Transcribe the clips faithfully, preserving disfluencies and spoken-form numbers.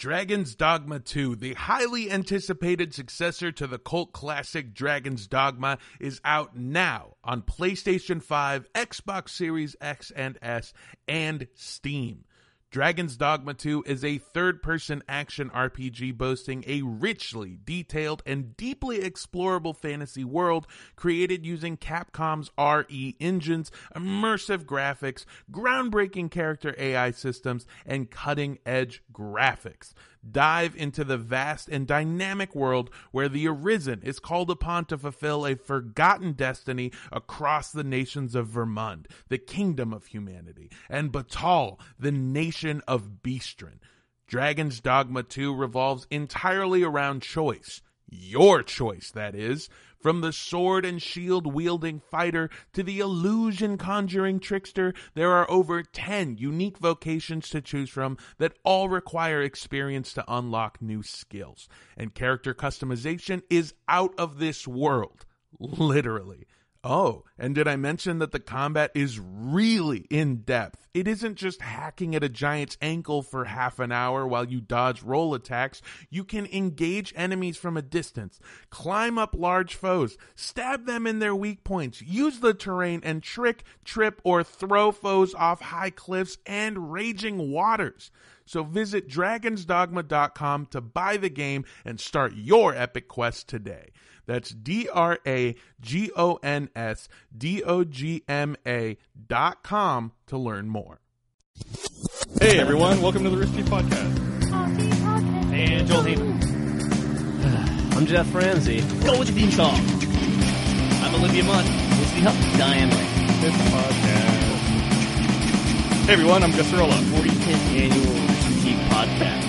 Dragon's Dogma two, the highly anticipated successor to the cult classic Dragon's Dogma, is out now on PlayStation five, Xbox Series X and S, and Steam. Dragon's Dogma two is a third-person action R P G boasting a richly detailed and deeply explorable fantasy world created using Capcom's R E engines, immersive graphics, groundbreaking character A I systems, and cutting-edge graphics. Dive into the vast and dynamic world where the Arisen is called upon to fulfill a forgotten destiny across the nations of Vermund, the kingdom of humanity, and Batal, the nation of Beastren. Dragon's Dogma two revolves entirely around choice. Your choice, that is. From the sword and shield wielding fighter to the illusion conjuring trickster, there are over ten unique vocations to choose from that all require experience to unlock new skills. And character customization is out of this world. Literally. Oh, and did I mention that the combat is really in-depth? It isn't just hacking at a giant's ankle for half an hour while you dodge roll attacks. You can engage enemies from a distance, climb up large foes, stab them in their weak points, use the terrain, and trick, trip, or throw foes off high cliffs and raging waters. So visit dragons dogma dot com to buy the game and start your epic quest today. That's D R A G O N S D O G M A dot com to learn more. Hey everyone, welcome to the Risky Podcast. And Joel Hayden. I'm Jeff Ramsey. Go with the theme song. I'm Olivia Munn. What's the help? Diane Lane. It's a podcast. Hey everyone, I'm Gus Rolla. forty-fifth annual Risky Podcast.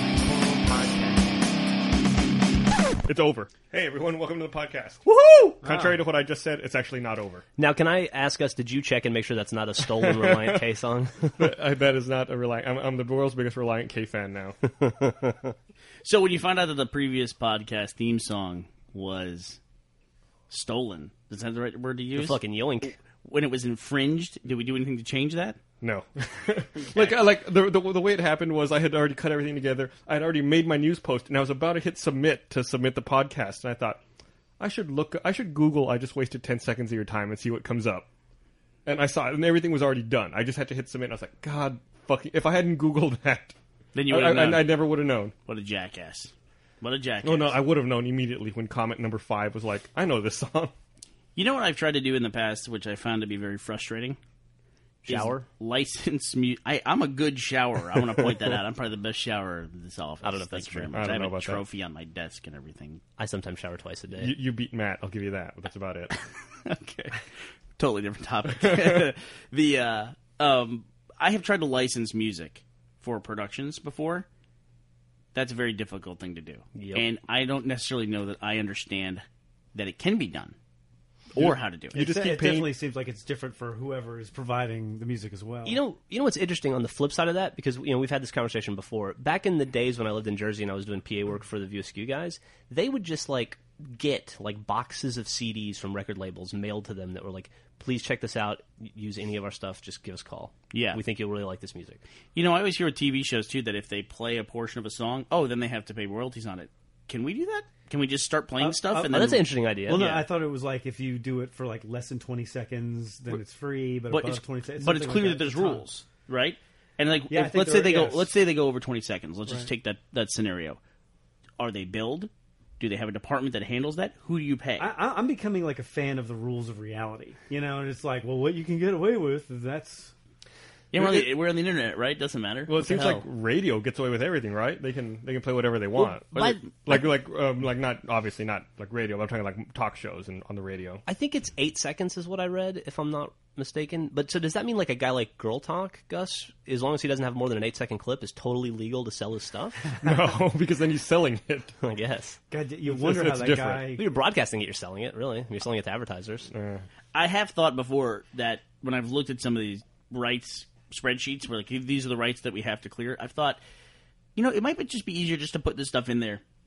It's over. Hey everyone, welcome to the podcast. Woohoo! Contrary to what I just said, it's actually not over. Now, can I ask us, did you check and make sure that's not a stolen Reliant K song? I bet it's not a Reliant. I'm, I'm the world's biggest Reliant K fan now. So when you find out that the previous podcast theme song was stolen, is that the right word to use? The fucking yoink. When it was infringed, did we do anything to change that? No. like, I- like the, the the way it happened was I had already cut everything together. I had already made my news post, and I was about to hit submit to submit the podcast, and I thought, I should look, I should Google, I just wasted ten seconds of your time and see what comes up. And I saw it, and everything was already done. I just had to hit submit, and I was like, God fucking, if I hadn't Googled that, Then you I, would have I, known. I never would have known. What a jackass. What a jackass. Oh no, I would have known immediately when comment number five was like, I know this song. You know what I've tried to do in the past, which I found to be very frustrating? Shower? License music. I'm a good shower. I want to point that out. I'm probably the best shower in this office. I don't know if Thanks that's very true. much. I I, don't have know a about that. trophy on my desk and everything. I sometimes shower twice a day. You, you beat Matt, I'll give you that, but that's about it. Okay. Totally different topic. the uh, um, I have tried to license music for productions before. That's a very difficult thing to do. Yep. And I don't necessarily know that I understand that it can be done or how to do it. You just it keep it paying. definitely seems like it's different for whoever is providing the music as well. You know, you know what's interesting on the flip side of that, because you know we've had this conversation before. Back in the days when I lived in Jersey and I was doing P A work for the View Askew guys, they would just like get like boxes of C Ds from record labels mailed to them that were like, "Please check this out. Use any of our stuff. Just give us a call. Yeah. we think you'll really like this music." You know, I always hear with T V shows, too, that if they play a portion of a song, oh, then they have to pay royalties on it. Can we do that? Can we just start playing Uh, stuff? uh, and Oh, then that's an interesting idea. well, no, yeah. I thought it was like if you do it for like less than twenty seconds, then it's free. But, but above it's, twenty seconds, but it's something clear like that there's It's a ton. rules, right? And like, Yeah, I if, think let's there say they are- go, yes. let's say they go over twenty seconds. Let's just Right. take that that scenario. Are they billed? Do they have a department that handles that? Who do you pay? I, I- I'm becoming like a fan of the rules of reality. You know, and it's like, well, what you can get away with, that's yeah, we're on, the, we're on the internet, right? Doesn't matter. Well, it What the seems hell? like radio gets away with everything, right? They can they can play whatever they want. but- like like um, like not obviously not like radio. But I'm talking like talk shows and on the radio. I think it's eight seconds is what I read, if I'm not mistaken. But so does that mean like a guy like Girl Talk, Gus, as long as he doesn't have more than an eight second clip, is totally legal to sell his stuff? No, because then he's selling it. I guess. God, you It's- wonder it's how that different. guy. If you're broadcasting it, you're selling it, really. You're selling it to advertisers. I have thought before that when I've looked at some of these rights spreadsheets where like these are the rights that we have to clear, I've thought, you know, it might be just be easier just to put this stuff in there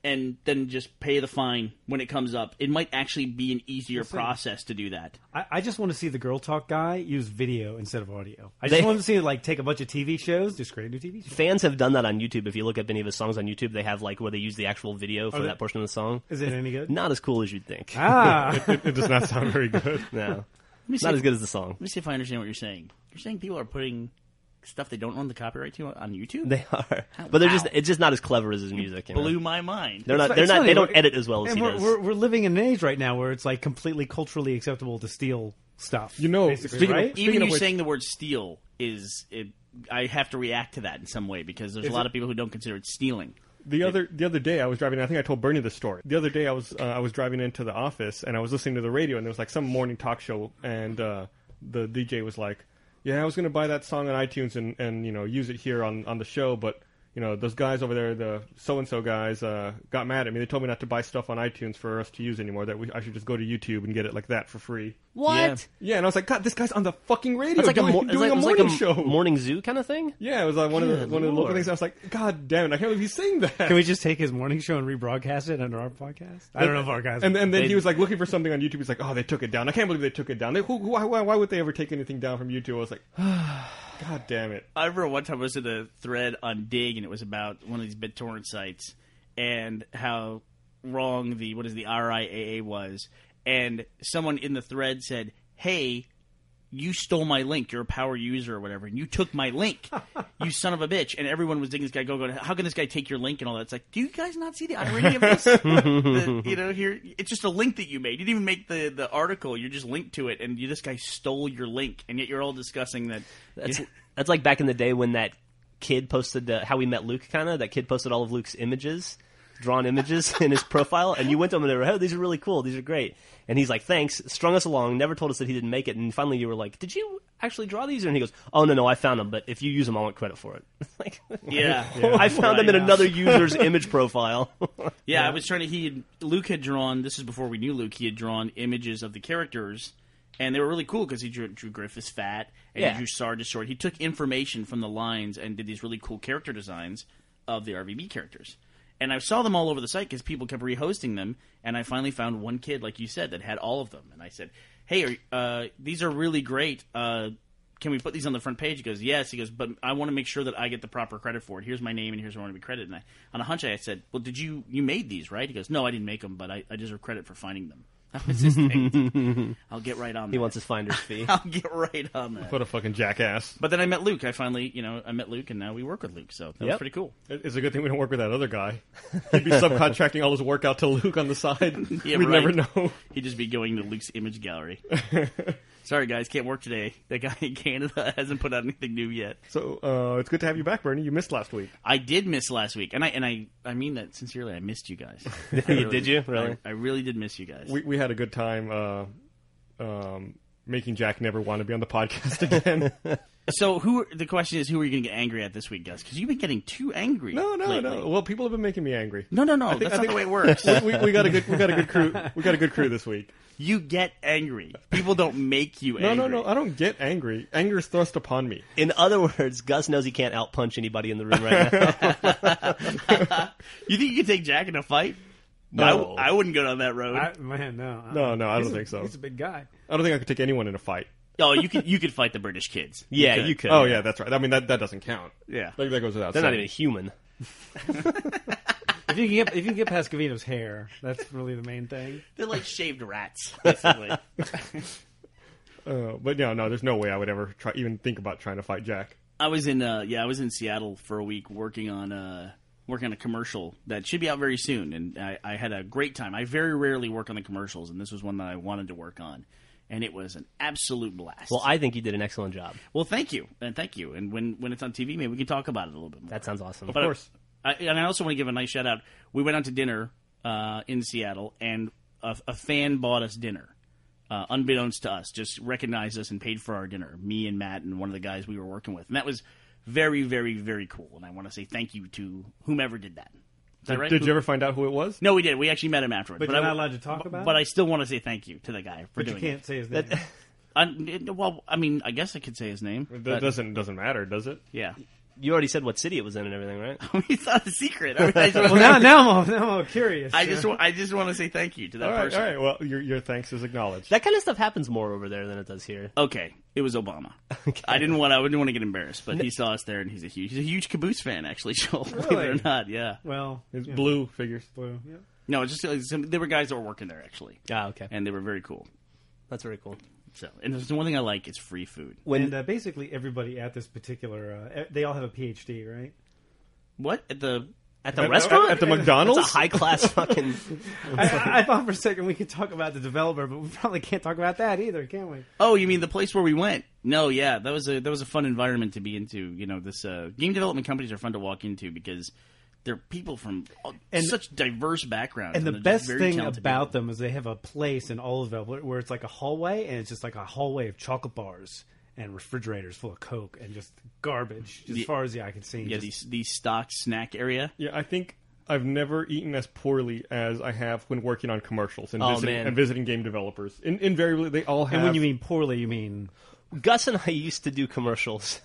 and then just pay the fine when it comes up. It might actually be an easier Listen. process to do that. I, I just want to see the Girl Talk guy use video instead of audio. I They- just want to see like take a bunch of T V shows, just create a new T V show. Fans have done that on YouTube. If you look up any of his songs on YouTube, they have like where they use the actual video for they- that portion of the song. Is it any good? Not as cool as you'd think. Ah, It, it does not sound very good. No, me see not if- as good as the song. Let me see if I understand what you're saying. You're saying people are putting stuff they don't own the copyright to on YouTube? They are, but they're Wow. just it's just not as clever as his music. You know? Blew my mind. They're not. It's- They're it's not. funny, They don't we're- edit as well as and he we're, does. we're we're living in an age right now where it's like completely culturally acceptable to steal stuff. You know, basically, speaking of- right? speaking Even you which- saying the word steal is, it, I have to react to that in some way because there's Is a lot it- of people who don't consider it stealing. The other the other day I was driving. I think I told Bernie the story. The other day I was uh, I was driving into the office and I was listening to the radio and there was like some morning talk show and uh, the D J was like, "Yeah, I was going to buy that song on iTunes and, and you know use it here on, on the show, but you know those guys over there, the so and so guys, uh, got mad at me. They told me not to buy stuff on iTunes for us to use anymore. That we, I should just go to YouTube and get it like that for free." What? Yeah, and I was like, "God, this guy's on the fucking radio It's like doing, a, mor- it's doing like, a it's like morning a show." morning zoo kind of thing. Yeah, it was like one of the Good one of the local Lord. things. I was like, "God damn it! I can't believe he's saying that." Can we just take his morning show and rebroadcast it under our podcast? I don't know if our guys. And, and then They- he was like looking for something on YouTube. He's like, "Oh, they took it down. I can't believe they took it down. They, who, who, why, why would they ever take anything down from YouTube?" I was like, "God damn it!" I remember one time I was in a thread on Dig, and it was about one of these BitTorrent sites and how wrong the what is the R I A A was. And someone in the thread said, "Hey, you stole my link. You're a power user or whatever, and you took my link, you son of a bitch." And everyone was digging this guy, go, going, "How can this guy take your link?" and all that. It's like, do you guys not see the irony of this? The- you know, here it's just a link that you made. You didn't even make the, the article. You just linked to it, and you, this guy stole your link, and yet you're all discussing that. That's that's like back in the day when that kid posted uh, how we met Luke. Kind of that kid posted all of Luke's images, drawn images in his profile, and you went to him and they were, "Oh, these are really cool. These are great." And he's like, "Thanks," strung us along, never told us that he didn't make it. And finally, you were like, "Did you actually draw these?" And he goes, "Oh no, no, I found them. But if you use them, I want credit for it." Like, Yeah. I found them in another user's image profile. Yeah, I was trying to. He had, Luke had drawn. This is before we knew Luke. He had drawn images of the characters, and they were really cool because he drew, drew Griffiths fat and Yeah. he drew Sarge short. He took information from the lines and did these really cool character designs of the R V B characters. And I saw them all over the site because people kept rehosting them. And I finally found one kid, like you said, that had all of them. And I said, "Hey, are, uh, these are really great. Uh, can we put these on the front page?" He goes, "Yes." He goes, "But I want to make sure that I get the proper credit for it. Here's my name and here's where I want to be credited." And I, on a hunch, I said, "Well, did you you made these, right?" He goes, "No, I didn't make them, but I, I deserve credit for finding them." That was his thing. I'll get right on that. He wants his finder's fee. I'll get right on that. What a fucking jackass! But then I met Luke. I finally, you know, I met Luke, and now we work with Luke. So that was Yep. pretty cool. It- It's a good thing we don't work with that other guy. He'd be subcontracting all his work out to Luke on the side. Yeah, We'd right. never know. He'd just be going to Luke's image gallery. Sorry, guys, can't work today. That guy in Canada hasn't put out anything new yet. So uh, it's good to have you back, Bernie. You missed last week. I did miss last week, and I and I, I mean that sincerely. I missed you guys. I Did you? Really? I, I really did miss you guys. We we had a good time uh, um, making Jack never want to be on the podcast again. So, who? The question is, who are you going to get angry at this week, Gus? Because you've been getting too angry. no, no, lately. no. Well, people have been making me angry. no, no, no. think- That's I not think- the way it works. we, we, we got a good we got a good crew. We got a good crew this week. You get angry. People don't make you No, angry. no, no. I don't get angry. Anger is thrust upon me. In other words, Gus knows he can't outpunch anybody in the room right now. You think you can take Jack in a fight? No. I, I wouldn't go down that road. I, man, no, No, no, I He's don't a- think so. He's a big guy. I don't think I could take anyone in a fight. Oh, you could you could fight the British kids. Yeah, you could. Oh yeah, that's right. I mean that that doesn't count. Yeah. That, that goes without They're saying. not even human. If you can get if you can get past Gavino's hair, that's really the main thing. They're like shaved rats, basically. Uh, but no, no. There's no way I would ever try even think about trying to fight Jack. I was in uh, yeah, I was in Seattle for a week working on uh, working on a commercial that should be out very soon, and I, I had a great time. I very rarely work on the commercials, and this was one that I wanted to work on, and it was an absolute blast. Well, I think you did an excellent job. well, thank you, and thank you. And when when it's on T V, maybe we can talk about it a little bit more. That sounds awesome. Of But- course. I, and I also want to give a nice shout out. We went out to dinner uh, in Seattle, and a, a fan bought us dinner, uh, unbeknownst to us. Just recognized us and paid for our dinner. Me and Matt and one of the guys we were working with, and that was very, very, very cool. And I want to say thank you to whomever did that. Is that Did, right? did Who- you ever find out who it was? No, we did. We actually met him afterwards. But you're I, not allowed to talk about But it? I still want to say thank you to the guy for But you doing can't it. say his name. I, it- well, I mean, I guess I could say his name. That but- doesn't doesn't matter, does it? Yeah. You already said what city it was in and everything, right? It's not a secret. I, mean, I just Well, wanna- now, now I'm all, now I'm all curious. I just, wa- I just want to say thank you to that All right, person. all right. Well, your your thanks is acknowledged. That kind of stuff happens more over there than it does here. Okay, it was Obama. I didn't want. I didn't want to get embarrassed, but he saw us there, and he's a huge, he's a huge Caboose fan, actually. Joel, believe it or Really? not, yeah. Well, It's yeah, blue figures. blue. Yeah. No, it's just uh, some, there were guys that were working there actually, Ah, okay. and they were very cool. That's very cool. So, and there's one thing I like is free food. When And uh, basically everybody at this particular, uh, they all have a P H D, right? What at the? at the At- restaurant? at the McDonald's? That's a high-class fucking... I, I thought for a second we could talk about the developer, but we probably can't talk about that either, can we? Oh, you mean the place where we went? No, yeah, that was a that was a fun environment to be into. You know, this uh, game development companies are fun to walk into because they're people from all, And- such diverse backgrounds. And the they're just best very thing talented about people. them is they have a place in Oliveville where it's like a hallway, and it's just like a hallway of chocolate bars and refrigerators full of Coke and just garbage as The- far as the eye can see. yeah, Just- the the stock snack area. Yeah, I think I've never eaten as poorly as I have when working on commercials and Oh, visiting man. and visiting game developers. In, invariably, they all have. and when you mean poorly, you mean Gus and I used to do commercials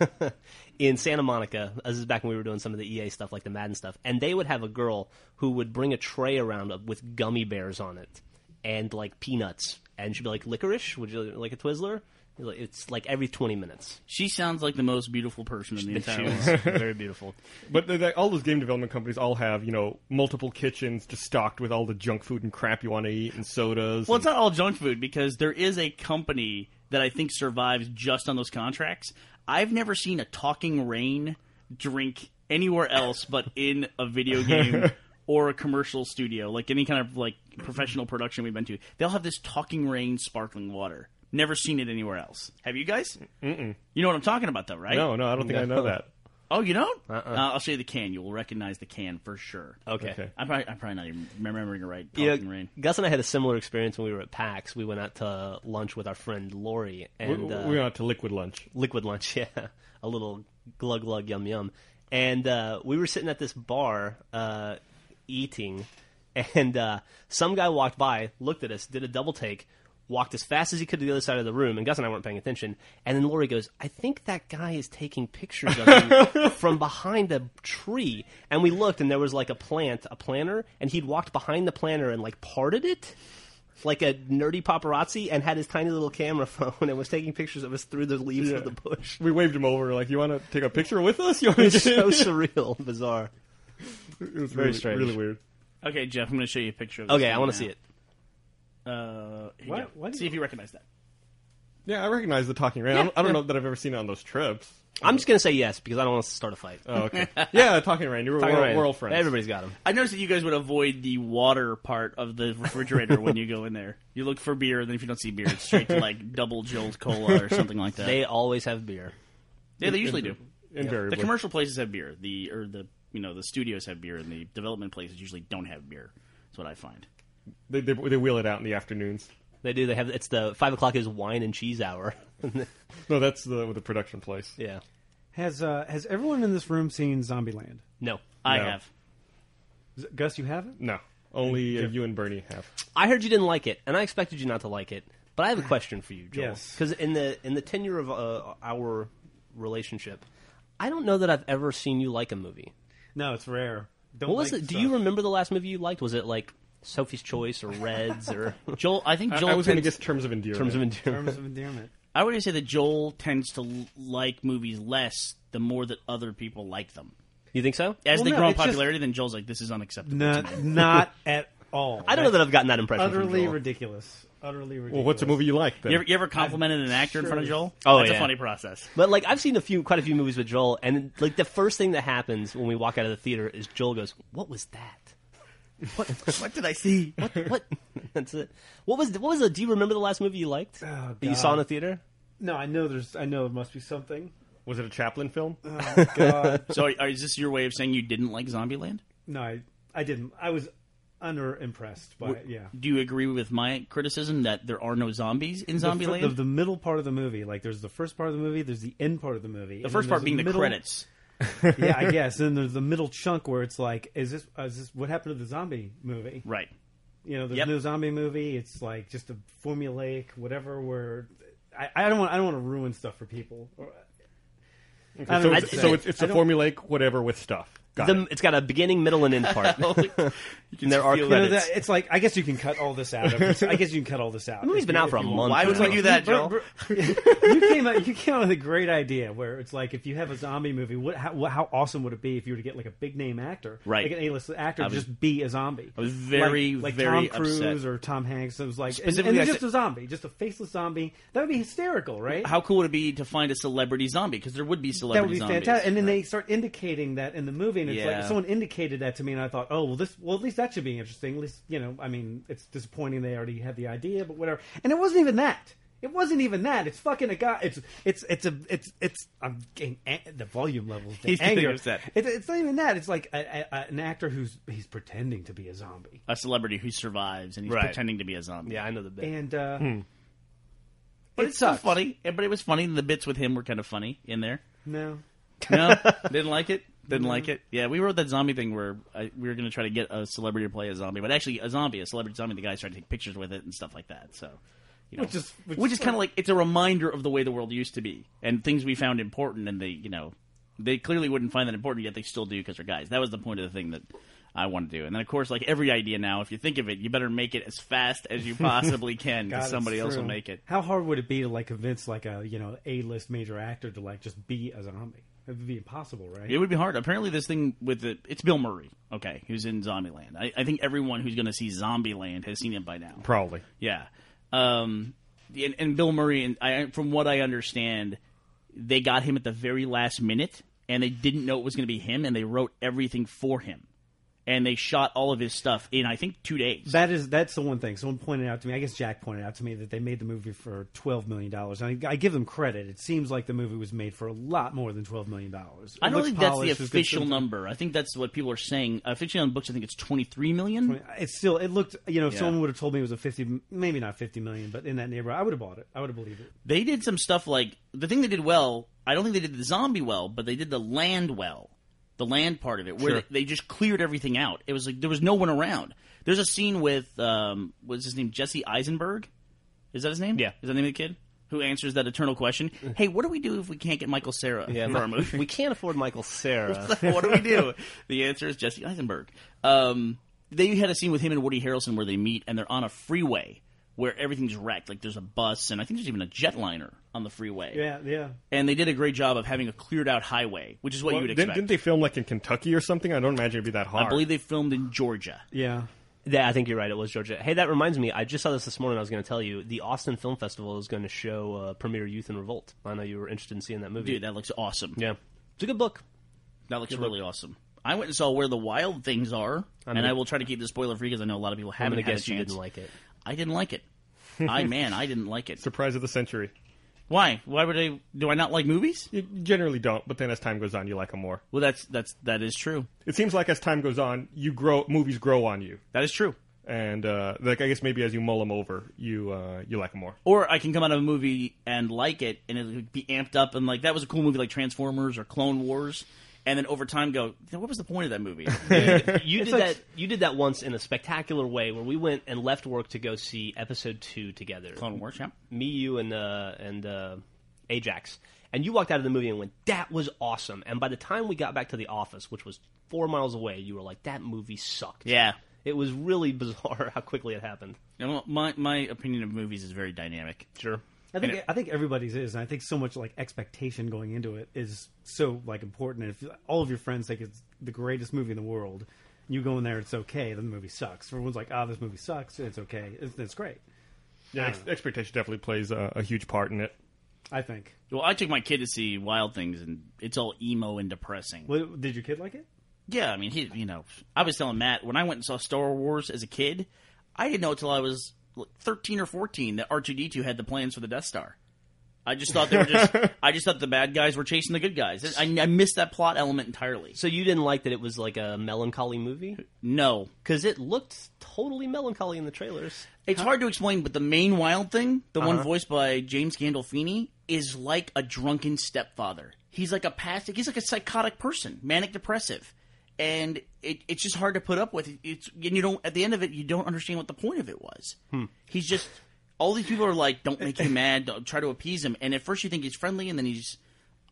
in Santa Monica. This is back when we were doing some of the E A stuff, like the Madden stuff. And they would have a girl who would bring a tray around with gummy bears on it and like peanuts. And she'd be like, "Licorice? Would you like a Twizzler?" It's like every twenty minutes. She sounds like the most beautiful person in the entire She world. was very beautiful. But they, they, all those game development companies all have, you know, multiple kitchens just stocked with all the junk food and crap you want to eat and sodas. Well, and- it's not all junk food because there is a company that I think survives just on those contracts. I've never seen a Talking Rain drink anywhere else but in a video game or a commercial studio, like any kind of like professional production we've been to. They'll have this Talking Rain sparkling water. Never seen it anywhere else. Have you guys? Mm-mm. You know what I'm talking about, though, right? No, no, I don't think I know that. Oh, you don't? Uh-uh. Uh, I'll show you the can. You will recognize the can for sure. Okay. Okay. I'm probably, I'm probably not even remembering it right. You know, Talking Rain. Gus and I had a similar experience when we were at PAX. We went out to lunch with our friend Lori and we, uh, we went out to Liquid Lunch. liquid lunch, yeah, a little glug glug yum yum, and uh, we were sitting at this bar uh, eating, and uh, some guy walked by, looked at us, did a double take, walked as fast as he could to the other side of the room, and Gus and I weren't paying attention. And then Lori goes, "I think that guy is taking pictures of him from behind a tree." And we looked, and there was like a plant, a planter, and he'd walked behind the planter and like parted it. Like a nerdy paparazzi, and had his tiny little camera phone and was taking pictures of us through the leaves Yeah. of the bush. We waved him over, like, you want to take a picture with us? You want to It's get so in? surreal, bizarre. It was very really, strange. really weird. Okay, Jeff, I'm going to show you a picture of this. Okay, I thing want to now. see it. Uh, here you What- go. what do See you- if you recognize that. Yeah, I recognize the Talking Rain. I don't, I don't know that I've ever seen it on those trips. I'm just gonna say yes because I don't want us to start a fight. Oh, okay. Yeah, Talking Rain. You're, Talking we're, right. we're all friends. Everybody's got them. I noticed that you guys would avoid the water part of the refrigerator when you go in there. You look for beer, and then if you don't see beer, it's straight to like double Jolt Cola or something like that. They always have beer. yeah, they usually do. Invariably. The commercial places have beer. The or the you know the studios have beer, and the development places usually don't have beer. That's what I find. They, they, they wheel it out in the afternoons. They do. They have. It's the five o'clock is wine and cheese hour. No, that's the the production place. Yeah. has uh, has everyone in this room seen Zombieland? No. I No. have. Z- Gus, you haven't? No, only uh, you and Bernie have. I heard you didn't like it, and I expected you not to like it. But I have a question for you, Joel. Yes. Because in the in the tenure of uh, our relationship, I don't know that I've ever seen you like a movie. No, it's rare. Don't What was like it? Do stuff. you remember the last movie you liked? Was it like Sophie's Choice or Reds or Joel, I think I, Joel I was going to tends, guess Terms of Endearment. Terms of Endearment? Terms of endearment? I would say that Joel tends to l- like movies less the more that other people like them. You think so? As Well, they no, grow in it's just- popularity, then Joel's like, "This is unacceptable." to Not, me." not at all. I don't know that I've gotten that impression. from Utterly Joel. ridiculous. Utterly ridiculous. Well, what's a movie you like then? You ever, you ever complimented an actor in front of Joel? Oh, That's yeah. a funny process. But like I've seen a few, quite a few movies with Joel, and like the first thing that happens when we walk out of the theater is Joel goes, "What was that? What, what did I see? What? What?" That's it. What was? What was the? Do you remember the last movie you liked Oh, that you saw in God. the theater? No, I know there's. I know there must be something. Was it a Chaplin film? Oh God. So, are, is this your way of saying you didn't like Zombieland? No, I, I didn't. I was under impressed by it. Yeah. Do you agree with my criticism that there are no zombies in The, fir- Zombieland? the, the middle part of the movie, like there's the first part of the movie, there's the end part of the movie. The and first then part there's being the middle- credits. Yeah, I guess. And then there's the middle chunk where it's like, is this, is this what happened to the zombie movie? Right. You know, there's Yep. no zombie movie. It's like just a formulaic whatever. Where I, I don't want I don't want to ruin stuff for people. Or- Okay, I so don't it's, know. so it's, it's I a don't- formulaic whatever with stuff. Got The, it. it's got a beginning, middle, and end part. and there are feel You know, credits. that, it's like I guess you can cut all this out. Of, I guess you can cut all this out. The movie's if been you- out for if a you month. want. Why would It's we like- do that, Bro, Joel? bro, you came up, you came up with a great idea where it's like if you have a zombie movie, what how, what- how awesome would it be if you were to get like a big name actor, Right. like an A-list actor, I to was- just be a zombie. I was very, like, like very Tom Cruise upset. or Tom Hanks. It was like and, Specifically, and I just said- a zombie, just a faceless zombie. That would be hysterical, right? How cool would it be to find a celebrity zombie? Because there would be That celebrity would be zombies. fantastic. And then they start indicating that in the movie, and it's Yeah. like someone indicated that to me, and I thought, oh well, this well at least that should be interesting. At least you know, I mean, it's disappointing they already had the idea, but whatever. And it wasn't even that. It wasn't even that. It's fucking a guy. It's it's it's a it's it's. I'm getting a- the volume levels. He's getting anger. upset. It's, it's not even that. It's like a, a, a, an actor who's he's pretending to be a zombie, A celebrity who survives and he's Right. pretending to be a zombie. Yeah, I know the bit. and uh, but it it's still sucks. funny. Yeah, But it was funny. The bits with him were kind of funny in there. no. No, didn't like it. Didn't like it. Yeah, we wrote that zombie thing where I, we were going to try to get a celebrity to play a zombie, but actually a zombie, a celebrity zombie. The guys tried to take pictures with it and stuff like that. So, you know, Which is- which which is is kind of like it's a reminder of the way the world used to be and things we found important, and they, you know, they clearly wouldn't find that important, yet they still do because they're guys. That was the point of the thing that I want to do. And then, of course, like every idea now, if you think of it, you better make it as fast as you possibly can God, because it's somebody else will true. make it. How hard would it be to like convince like a you know A-list major actor to like just be a zombie? It would be impossible, right? It would be hard. Apparently, this thing with the it's Bill Murray, okay, who's in Zombieland. I, I think everyone who's going to see Zombieland has seen it by now. Probably. Yeah, um, and, and Bill Murray, and I, from what I understand, they got him at the very last minute, and they didn't know it was going to be him, and they wrote everything for him, and they shot all of his stuff in I think two days. That is that's the one thing. Someone pointed out to me. I guess Jack pointed out to me that they made the movie for twelve million dollars. I, I give them credit. It seems like the movie was made for a lot more than twelve million dollars. I don't think that's the official number. I think that's what people are saying. Officially on books, I think it's twenty-three million. It's still. It looked. You know, if Yeah. someone would have told me it was a fifty, maybe not fifty million, but in that neighborhood, I would have bought it. I would have believed it. They did some stuff like the thing they did well. I don't think they did the zombie well, but they did the land well, the land part of it, where Sure. they, they just cleared everything out. It was like there was no one around. There's a scene with um, what's his name, Jesse Eisenberg. Is that his name? Yeah. Is that the name of the kid who answers that eternal question? Hey, what do we do if we can't get Michael Cera yeah, for our movie? we can't afford Michael Cera. What do we do? The answer is Jesse Eisenberg. Um, they had a scene with him and Woody Harrelson where they meet and they're on a freeway where everything's wrecked. Like there's a bus and I think there's even a jetliner on the freeway. Yeah, yeah. And they did a great job of having a cleared out highway, which is what Well, you would didn't, expect. didn't they film like in Kentucky or something? I don't imagine it'd be that hard. I believe they filmed in Georgia. Yeah. Yeah, I think you're right. It was Georgia. Hey, that reminds me. I just saw this this morning. I was going to tell you. The Austin Film Festival is going to show uh, premiere Youth in Revolt. I know you were interested in seeing that movie. Dude, that looks awesome. yeah, it's a good book. That looks really awesome. I went and saw Where the Wild Things Are, and gonna- I will try to keep this spoiler free because I know a lot of people I'm haven't going to had a guess you chance. didn't like it. I didn't like it. I man, I didn't like it. Surprise of the century. Why? Why would I? Do I not like movies? You generally don't, but then as time goes on, you like them more. Well, that's that's that is true. It seems like as time goes on, you grow. Movies grow on you, That is true. and uh, like I guess maybe as you mull them over, you uh, you like them more. Or I can come out of a movie and like it, and it'll be amped up, and like that was a cool movie, like Transformers or Clone Wars, and then over time go, what was the point of that movie? You did like- that. You did that once in a spectacular way, where we went and left work to go see episode two together. Clone Wars, yeah. Me, you, and uh, and uh, Ajax. And you walked out of the movie and went, "That was awesome." And by the time we got back to the office, which was four miles away, you were like, "That movie sucked." Yeah. It was really bizarre how quickly it happened. You know, my my opinion of movies is very dynamic. Sure. I think And it- I think everybody's is, and I think so much like expectation going into it is so like important. And if all of your friends think it's the greatest movie in the world, and you go in there, it's okay. Then the movie sucks. Everyone's like, "Ah, oh, this movie sucks." It's okay. It's, it's great. Yeah, ex- expectation definitely plays a, a huge part in it. I think. Well, I took my kid to see Wild Things, and it's all emo and depressing. What, did your kid like it? Yeah, I mean, he, you know, I was telling Matt when I went and saw Star Wars as a kid, I didn't know until I was like, thirteen or fourteen that R two D two had the plans for the Death Star. I just thought they were just. I just thought the bad guys were chasing the good guys. I, I missed that plot element entirely. So you didn't like that it was like a melancholy movie? No, Because it looked totally melancholy in the trailers. it's hard to explain, but the main Wild Thing, the one Uh-huh. voiced by James Gandolfini, is like a drunken stepfather. He's like a past. He's like a psychotic person, manic depressive, and it, it's just hard to put up with. It's and you don't. At the end of it, you don't understand what the point of it was. Hmm. He's just. All these people are like, "Don't make him mad. Don't try to appease him." And at first, you think he's friendly, and then he's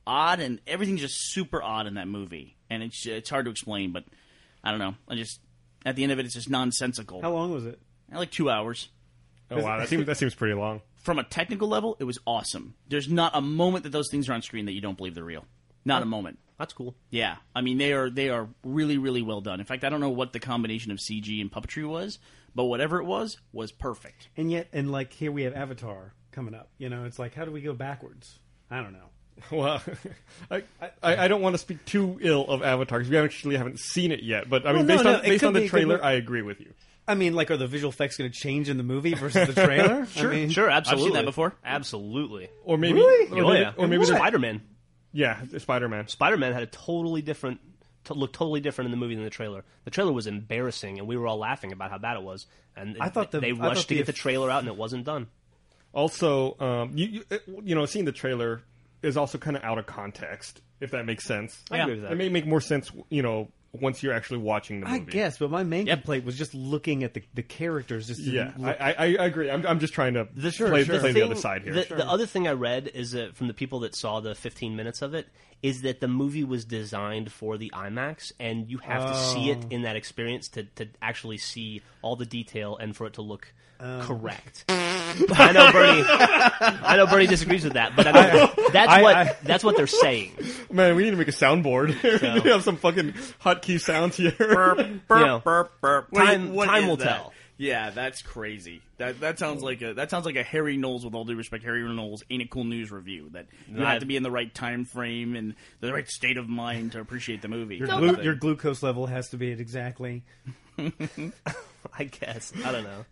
odd, and everything's just super odd in that movie, and it's it's hard to explain. But I don't know. I just at the end of it, it's just nonsensical. How long was it? Like two hours. Oh wow, that seems that seems pretty long. From a technical level, it was awesome. There's not a moment that those things are on screen that you don't believe they're real. Not a moment. That's cool. Yeah, I mean they are they are really really well done. In fact, I don't know what the combination of C G and puppetry was, but whatever it was was perfect. And yet, and like here we have Avatar coming up. You know, it's like how do we go backwards? I don't know. Well, I, I I don't want to speak too ill of Avatar because we actually haven't seen it yet. But I mean, Well, no, based no, on it based could on be the a good trailer, mo- I agree with you. I mean, like, are the visual effects going to change in the movie versus the trailer? Sure, I mean, sure, absolutely. I've seen that before. Absolutely. Or maybe, Really? or Oh maybe, yeah. or maybe there's- Spider-Man. yeah, Spider-Man. Spider-Man had a totally different, to look totally different in the movie than the trailer. The trailer was embarrassing, and we were all laughing about how bad it was. And I thought the- they I rushed thought to the get the eff- trailer out, and it wasn't done. Also, um, you, you it- you know, seeing the trailer is also kind of out of context, if that makes sense. I agree with that. It may make more sense, you know, once you're actually watching the movie. I guess, but my main Yep. complaint was just looking at the, the characters. Just to Yeah, look- I, I, I agree. I'm, I'm just trying to The, play, the play thing- the other side here. The, the other thing I read is that from the people that saw the fifteen minutes of it is that the movie was designed for the IMAX, and you have to see it in that experience to, to actually see all the detail and for it to look correct. I know Bernie. I know Bernie disagrees with that, but I know that's I- what I- that's what they're saying. Man, we need to make a soundboard. we have some fucking hotkey sounds here. Burp, burp, know, burp, burp. time- what time is will that? tell. Yeah, that's crazy. That that sounds like a that sounds like a Harry Knowles, with all due respect, Harry Knowles Ain't It Cool News review. That you I- have to be in the right time frame and the right state of mind to appreciate the movie. your, Kind of glu- thing. your glucose level has to be at exactly. I guess I don't know.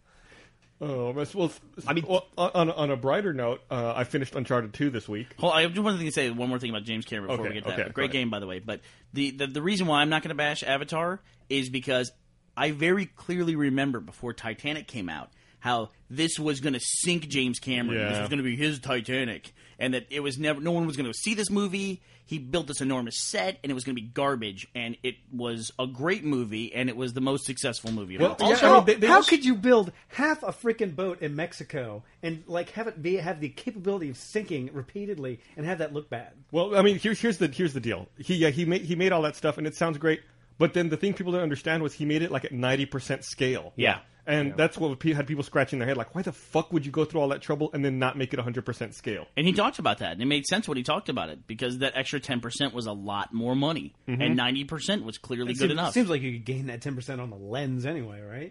Oh, but- well, I mean- well, on on a brighter note, uh, I finished Uncharted two this week. Hold on, I just wanted to say one more thing about James Cameron before Okay, we get to okay, that. Great go ahead. game, by the way. But the, the the reason why I'm not going to bash Avatar is because I very clearly remember before Titanic came out how this was going to sink James Cameron. Yeah. This was going to be his Titanic, and that it was never. No one was going to see this movie. He built this enormous set, and it was going to be garbage. And it was a great movie, and it was the most successful movie of Well, all time. yeah, Also, I mean, they- they how also- could you build half a freaking boat in Mexico and like have it be have the capability of sinking repeatedly and have that look bad? Well, I mean, here's here's the here's the deal. He yeah, he made he made all that stuff, and it sounds great. But then the thing people didn't understand was he made it like at ninety percent scale. Yeah. And that's what pe- had people scratching their head, like, why the fuck would you go through all that trouble and then not make it one hundred percent scale? And he talked about that, and it made sense when he talked about it, because that extra ten percent was a lot more money, and ninety percent was clearly It good seems, enough. seems like you could gain that ten percent on the lens anyway, right?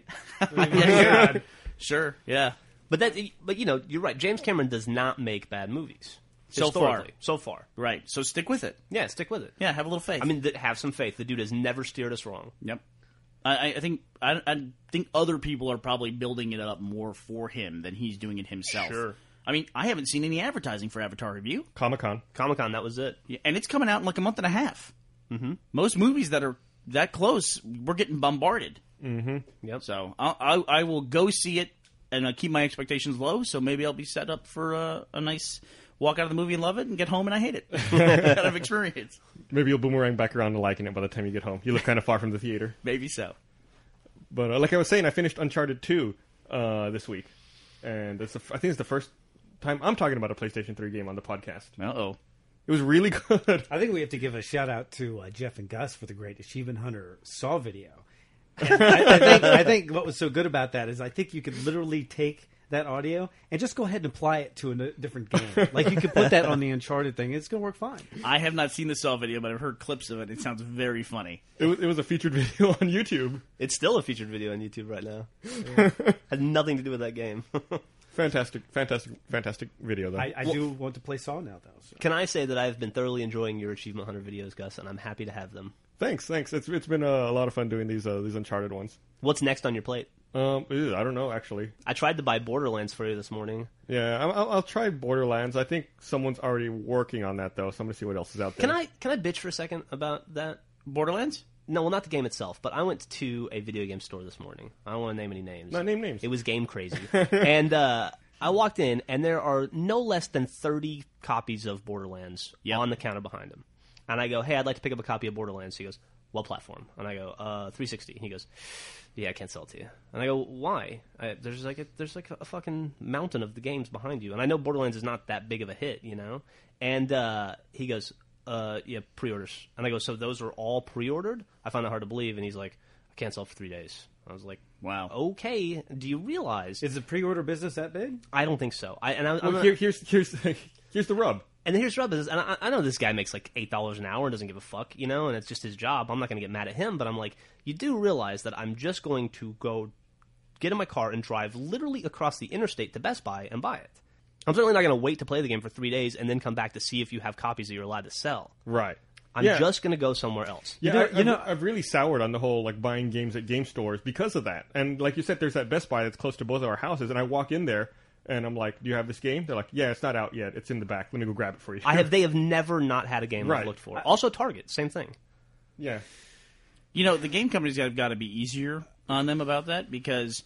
Yeah, sure. Sure, yeah. But that, but you know, you're right. James Cameron does not make bad movies. So far. Historically. So far. Right, so stick with it. Yeah, stick with it. Yeah, have a little faith. I mean, th- have some faith. The dude has never steered us wrong. Yep. I, I think I, I think other people are probably building it up more for him than he's doing it himself. Sure. I mean, I haven't seen any advertising for Avatar Review, Comic Con. Comic Con, that was it. Yeah, and it's coming out in like a month and a half. Mm-hmm. Most movies that are that close, we're getting bombarded. Mm-hmm. Yep. So I'll, I, I will go see it and uh, keep my expectations low. So maybe I'll be set up for uh, a nice walk out of the movie and love it, and get home and I hate it. kind of experience. Maybe you'll boomerang back around to liking it by the time you get home. You live kind of far from the theater. Maybe so. But uh, like I was saying, I finished Uncharted two uh, this week. And it's the, f- I think it's the first time I'm talking about a PlayStation three game on the podcast. Uh oh. It was really good. I think we have to give a shout out to uh, Jeff and Gus for the great Achievement Hunter Saw video. And I, I, think, I think what was so good about that is I think you could literally take that audio and just go ahead and apply it to a n- different game. Like you could put that on the Uncharted thing; it's going to work fine. I have not seen the Saw video, but I've heard clips of it. It sounds very funny. It was, it was a featured video on YouTube. It's still a featured video on YouTube right now. Has nothing to do with that game. Fantastic, fantastic, fantastic video, though. I, I do want to play Saw now, though. So. Can I say that I've been thoroughly enjoying your Achievement Hunter videos, Gus, and I'm happy to have them. Thanks, thanks. It's it's been uh, a lot of fun doing these uh, these Uncharted ones. What's next on your plate? Um, ew, I don't know actually. I tried to buy Borderlands for you this morning. Yeah, I'll, I'll- I'll try Borderlands. I think someone's already working on that though, so I'm gonna see what else is out there. Can I can I bitch for a second about that? Borderlands? No, well, not the game itself, but I went to a video game store this morning. I don't want to name any names. Not name names. It was Game Crazy. and uh, I walked in, and there are no less than thirty copies of Borderlands Yep. on the counter behind him. And I go, hey, I'd like to pick up a copy of Borderlands. He goes, what platform? And I go, uh, three sixty. And he goes, yeah, I can't sell it to you. And I go, why? I, there's like a, there's like a, a fucking mountain of the games behind you. And I know Borderlands is not that big of a hit, you know? And uh, he goes, uh, yeah, pre-orders. And I go, so those are all pre-ordered? I found it hard to believe. And he's like, I can't sell for three days. I was like, wow. Okay, do you realize? Is the pre-order business that big? I don't think so. I, and I, Well, I'm not, here, here's here's here's the rub. And then here's the rub is, and I, I know this guy makes like eight dollars an hour and doesn't give a fuck, you know, and it's just his job. I'm not going to get mad at him, but I'm like, you do realize that I'm just going to go get in my car and drive literally across the interstate to Best Buy and buy it. I'm certainly not going to wait to play the game for three days and then come back to see if you have copies that you're allowed to sell. Right. I'm Yeah. just going to go somewhere else. Yeah, You know- I, you know- I've, I've really soured on the whole like buying games at game stores because of that. And like you said, there's that Best Buy that's close to both of our houses, and I walk in there and I'm like, "Do you have this game?" They're like, "Yeah, it's not out yet. It's in the back. Let me go grab it for you." I have. They have never not had a game Right. I've looked for. Also, Target, same thing. Yeah. You know, the game companies have got to be easier on them about that because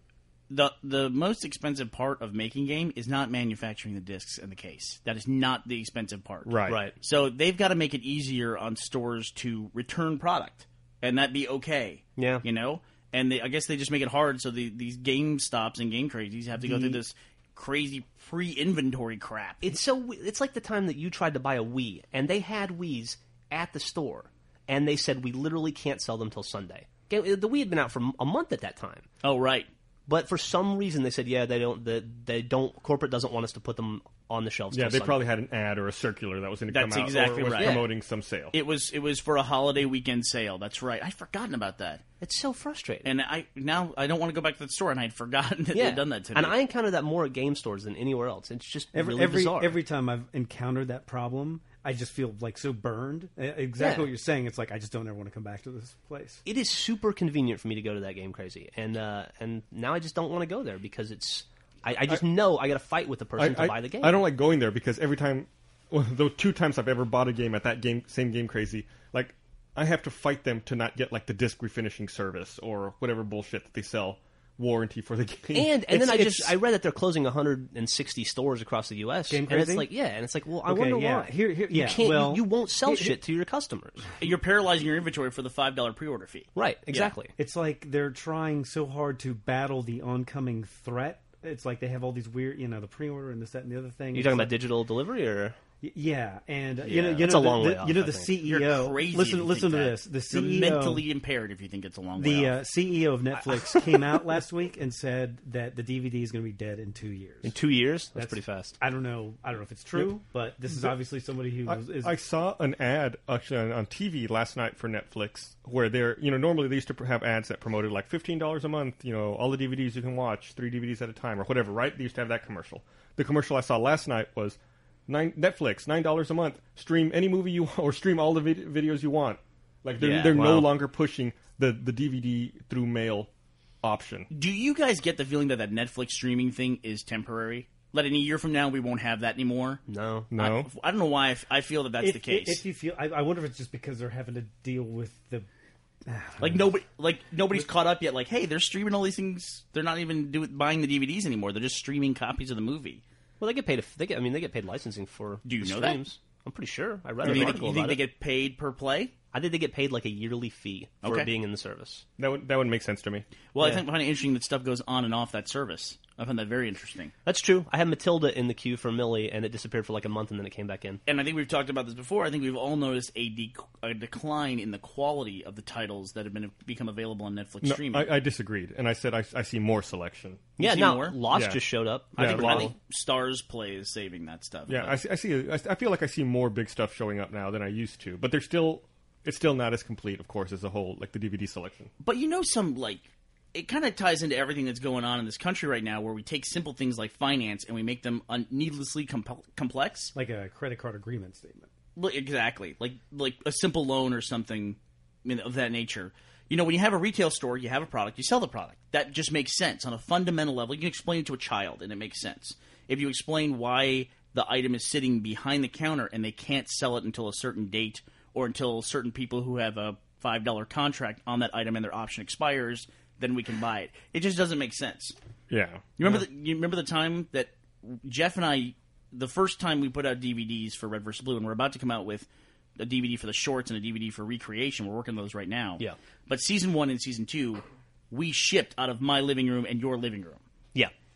the the most expensive part of making game is not manufacturing the discs and the case. That is not the expensive part. Right. Right. So they've got to make it easier on stores to return product, and that be okay. Yeah. You know, and they, I guess they just make it hard so the, these Game Stops and Game Crazies have to go through this crazy pre-inventory crap. It's so. It's like the time that you tried to buy a Wii, and they had Wiis at the store, and they said we literally can't sell them till Sunday. Okay, the Wii had been out for a month at that time. Oh, right. But for some reason, they said, "Yeah, they don't. The, they don't. Corporate doesn't want us to put them on the shelves." Yeah, till they Sunday. probably had an ad or a circular that was going to come That's out exactly or was right. promoting some sale. It was it was for a holiday weekend sale. That's right. I'd forgotten about that. It's so frustrating. And I now I don't want to go back to the store, and I'd forgotten that yeah, they'd done that to me. and I encounter that more at game stores than anywhere else. It's just Every really every bizarre. every time I've encountered that problem, I just feel like so burned. Uh, Exactly Yeah. what you're saying. It's like I just don't ever want to come back to this place. It is super convenient for me to go to that Game Crazy, and uh, and now I just don't want to go there because it's. I, I just know I got to fight with the person I, to buy the game. I don't like going there because every time, well, the two times I've ever bought a game at that game, same Game Crazy, like I have to fight them to not get like the disc refinishing service or whatever bullshit that they sell warranty for the game. And and then I It's- just I read that they're closing one hundred sixty stores across the U S Game and it's Crazy? like yeah, and it's like well I Okay, wonder yeah. why Here- here- you yeah, can't you- well- you, won't sell here- shit to your customers. You're paralyzing your inventory for the five dollar pre-order fee. Right, exactly. It's like they're trying so hard to battle the oncoming threat. It's like they have all these weird, you know, the pre-order and this, that, and the other thing. You It's talking like- about digital delivery or Y- Yeah, and uh, you Yeah. know, you That's know, a the, long the- way off, you know, I the think. C E O. You're crazy. listen, if you listen to think that. this. The You're C E O, mentally impaired if you think it's a long way the off. uh, C E O of Netflix came out last week and said that the D V D is going to be dead in two years. in two years? That's, That's- pretty fast. I don't know. I don't know if it's true, but this is obviously somebody who I, is. is I saw an ad actually on, on T V last night for Netflix where they're, you know, normally they used to have ads that promoted like fifteen dollars a month, you know, all the D V Ds you can watch, three D V Ds at a time or whatever, right? They used to have that commercial. The commercial I saw last night was nine, Netflix, nine dollars a month, stream any movie you want or stream all the vid- videos you want. Like they're, Yeah, they're no wow. longer pushing the, the D V D through mail option. Do you guys get the feeling that that Netflix streaming thing is temporary? That in a year from now we won't have that anymore? No. No. I, I don't know why I, f- I feel that that's if, the case. If you feel, I, I wonder if it's just because they're having to deal with the. like nobody, like nobody's caught up yet. Like, hey, they're streaming all these things. They're not even do, buying the D V Ds anymore. They're just streaming copies of the movie. Well, they get paid. They get. I mean, they get paid licensing for. Do you the know that? streams. I'm pretty sure. I read You an think, article you think about they it. get paid per play? I think they get paid like a yearly fee for Okay. being in the service. That would that would make sense to me. Well, Yeah. I think I find it interesting that stuff goes on and off that service. I find that very interesting. That's true. I had Matilda in the queue for Millie, and it disappeared for like a month, and then it came back in. And I think we've talked about this before. I think we've all noticed a, de- a decline in the quality of the titles that have been become available on Netflix No, streaming. I, I disagreed, and I said I, I see more selection. Yeah, see no, more? Lost Yeah. just showed up. I Yeah, think, well- I think Stars Play is saving that stuff. Yeah, but- I see. I see. I feel like I see more big stuff showing up now than I used to, but they're still. It's still not as complete, of course, as a whole, like the D V D selection. But you know, some like it kind of ties into everything that's going on in this country right now, where we take simple things like finance and we make them un- needlessly com- complex. Like a credit card agreement statement. Well, exactly, like like a simple loan or something you know, of that nature. You know, when you have a retail store, you have a product, you sell the product. That just makes sense on a fundamental level. You can explain it to a child, and it makes sense. If you explain why the item is sitting behind the counter and they can't sell it until a certain date, or until certain people who have a five dollar contract on that item and their option expires, then we can buy it. It just doesn't make sense. Yeah. You remember the, you remember the time that Jeff and I, the first time we put out D V Ds for Red versus Blue, and we're about to come out with a D V D for the shorts and a D V D for Recreation. We're working on those right now. Yeah. But season one and season two, we shipped out of my living room and your living room. Yeah.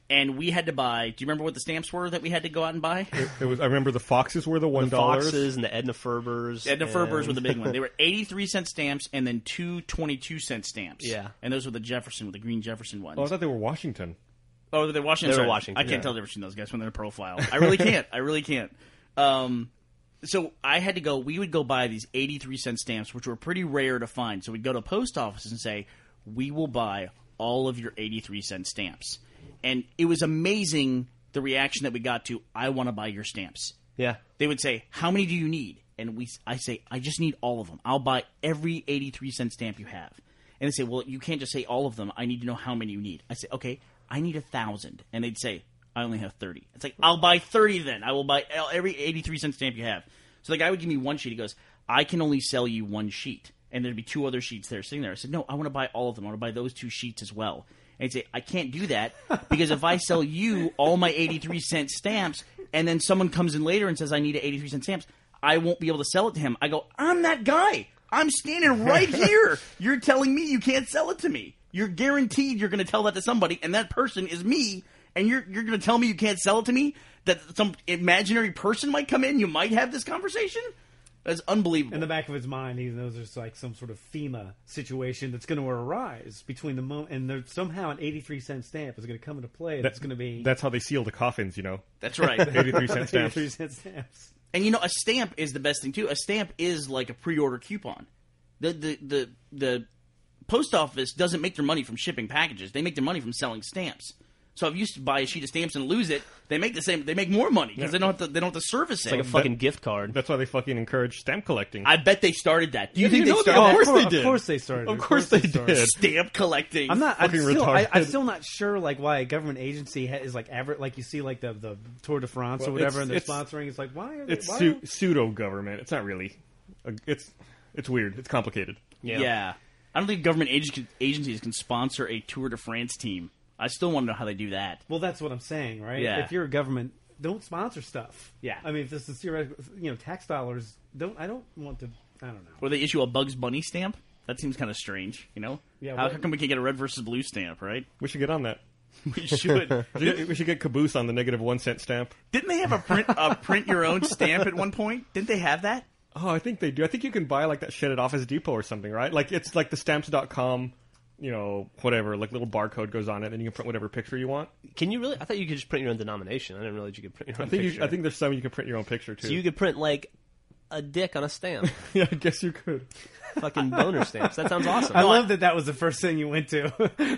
and we had to buy. Do you remember what the stamps were that we had to go out and buy? It, it was. I remember the Foxes were the one The dollars. Foxes and the Edna Ferbers. Edna Ferbers and- were the big one. They were eighty-three cent stamps and then two twenty-two cent stamps. Yeah. And those were the Jefferson, with the green Jefferson ones. Oh, I thought they were Washington. Oh, they're Washington. They were sorry. Washington, I can't yeah. tell the difference between those guys when they're profile. I really can't. I really can't. Um, so I had to go. We would go buy these eighty-three cent stamps, which were pretty rare to find. So we'd go to a post office and say, "We will buy all of your eighty-three cent stamps." And it was amazing the reaction that we got to. I want to buy your stamps. Yeah. They would say, "How many do you need?" And we, I say, "I just need all of them. I'll buy every eighty-three cent stamp you have." And they say, "Well, you can't just say all of them. I need to know how many you need." I say, "Okay, I need a thousand." And they'd say, "I only have thirty." It's like, "I'll buy thirty then. I will buy every eighty-three cent stamp you have." So the guy would give me one sheet. He goes, "I can only sell you one sheet." And there'd be two other sheets there sitting there. I said, "No, I want to buy all of them. I want to buy those two sheets as well." And he'd say, "I can't do that because if I sell you all my eighty-three cent stamps and then someone comes in later and says I need eighty-three cent stamps, I won't be able to sell it to him." I go, "I'm that guy. I'm standing right here. You're telling me you can't sell it to me. You're guaranteed you're going to tell that to somebody, and that person is me, and you're you're going to tell me you can't sell it to me? That some imaginary person might come in, you might have this conversation?" That's unbelievable. In the back of his mind, he knows there's like some sort of FEMA situation that's going to arise between the moment, and there's somehow an eighty-three cent stamp is going to come into play. That's going to be That's how they seal the coffins, you know. That's right. eighty-three cent stamps. eighty-three cent stamps. And you know, a stamp is the best thing too. A stamp is like a pre-order coupon. The the the the post office doesn't make their money from shipping packages. They make their money from selling stamps. So if you used to buy a sheet of stamps and lose it, they make the same. They make more money because they don't have to. They don't have to service it. It's like a fucking gift card. That's why they fucking encourage stamp collecting. I bet they started that. Do you Yeah, think you they know started they- that? of course they Of did. course they started. Of course they started. did. Stamp collecting. I'm not. I'm Fucking still, I, I'm retarded. still not sure, like why a government agency ha- is like aver- like you see, like the, the Tour de France Well, or whatever, it's- and they're it's- sponsoring. It's like why? Are they, it's why su- are- pseudo government. It's not really. Uh, It's it's weird. It's complicated. Yeah. I don't think government ag- agencies can sponsor a Tour de France team. I still want to know how they do that. Well, that's what I'm saying, right? Yeah. If you're a government, don't sponsor stuff. Yeah. I mean, if this is theoretical, you know, tax dollars. Don't I don't want to. I don't know. Or they issue a Bugs Bunny stamp. That seems kind of strange, you know? Yeah, How, what- how come we can't get a red versus blue stamp, right? We should get on that. We should. We should get, we should get Caboose on the negative one cent stamp. Didn't they have a print a print your own stamp at one point? Didn't they have that? Oh, I think they do. I think you can buy like that shit at Office Depot or something, right? Like it's like the stamps dot com, you know, whatever, like little barcode goes on it, and you can print whatever picture you want. Can you really? I thought you could just print your own denomination. I didn't realize you could print your own I think picture. you, I think there's some you can print your own picture too. so you could print like a dick on a stamp. Yeah, I guess you could. Fucking boner stamps. That sounds awesome. I love that that was the first thing you went to.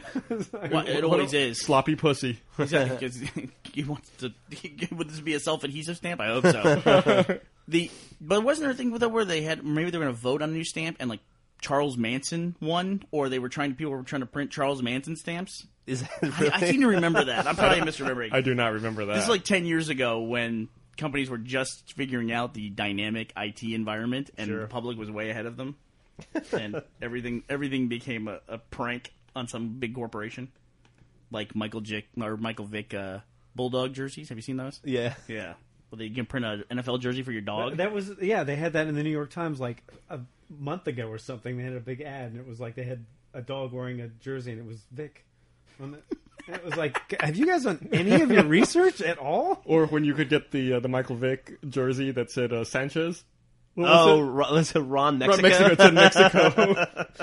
Well, it always is. Sloppy pussy. Because he wants to. Would this be a self-adhesive stamp? I hope so. the but wasn't there a thing with it where they had maybe they were going to vote on a new stamp and like Charles Manson won, or they were trying people were trying to print Charles Manson stamps? Is that I, really? I seem to remember that. I'm probably misremembering. I do not remember that. This is like ten years ago when companies were just figuring out the dynamic I T environment, and Sure. the public was way ahead of them, and everything everything became a, a prank on some big corporation, like Michael Jick or Michael Vick uh, Bulldog jerseys. Have you seen those? Yeah. Yeah. Well, you can print an N F L jersey for your dog. That was yeah. They had that in the New York Times like a month ago or something. They had a big ad, and it was like they had a dog wearing a jersey, and it was Vic. On it. And it was like, have you guys done any of your research at all? Or when you could get the uh, the Michael Vick jersey that said uh, Sanchez. What was Oh, it? Ron, was it Ron Right, Mexico? Mexico.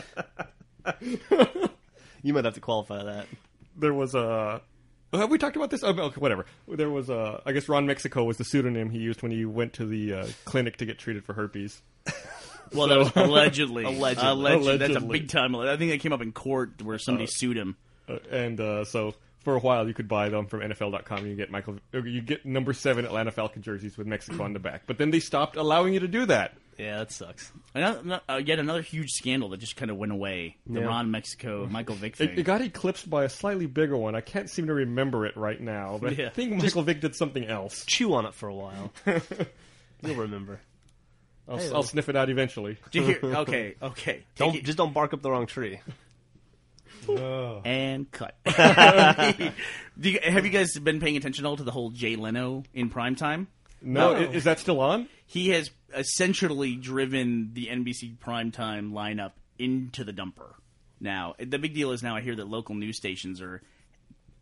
It said Mexico. You might have to qualify that. There was a. Have we talked about this? Oh, okay, whatever. There was a. I guess Ron Mexico was the pseudonym he used when he went to the uh, clinic to get treated for herpes. well, that was allegedly. Allegedly. Allegedly. That's a Allegedly. big time. I think that came up in court where somebody sued him. Uh, and uh, so for a while you could buy them from N F L dot com and you get Michael you get number seven Atlanta Falcon jerseys with Mexico on the back. But then they stopped allowing you to do that. Yeah, that sucks. Another, uh, yet another huge scandal that just kind of went away. The Yeah. Ron Mexico, Michael Vick thing. It, it got eclipsed by a slightly bigger one. I can't seem to remember it right now, but Yeah. I think Michael Vick did something else. Chew on it for a while. You'll remember. I'll, I'll sniff it out eventually. Did you hear? Okay, okay. Take Don't it- just don't bark up the wrong tree. Oh. and cut. Do you, have you guys been paying attention at all to the whole Jay Leno in primetime? No, No. i- is that still on? He has essentially driven the N B C primetime lineup into the dumper. Now, the big deal is now I hear that local news stations are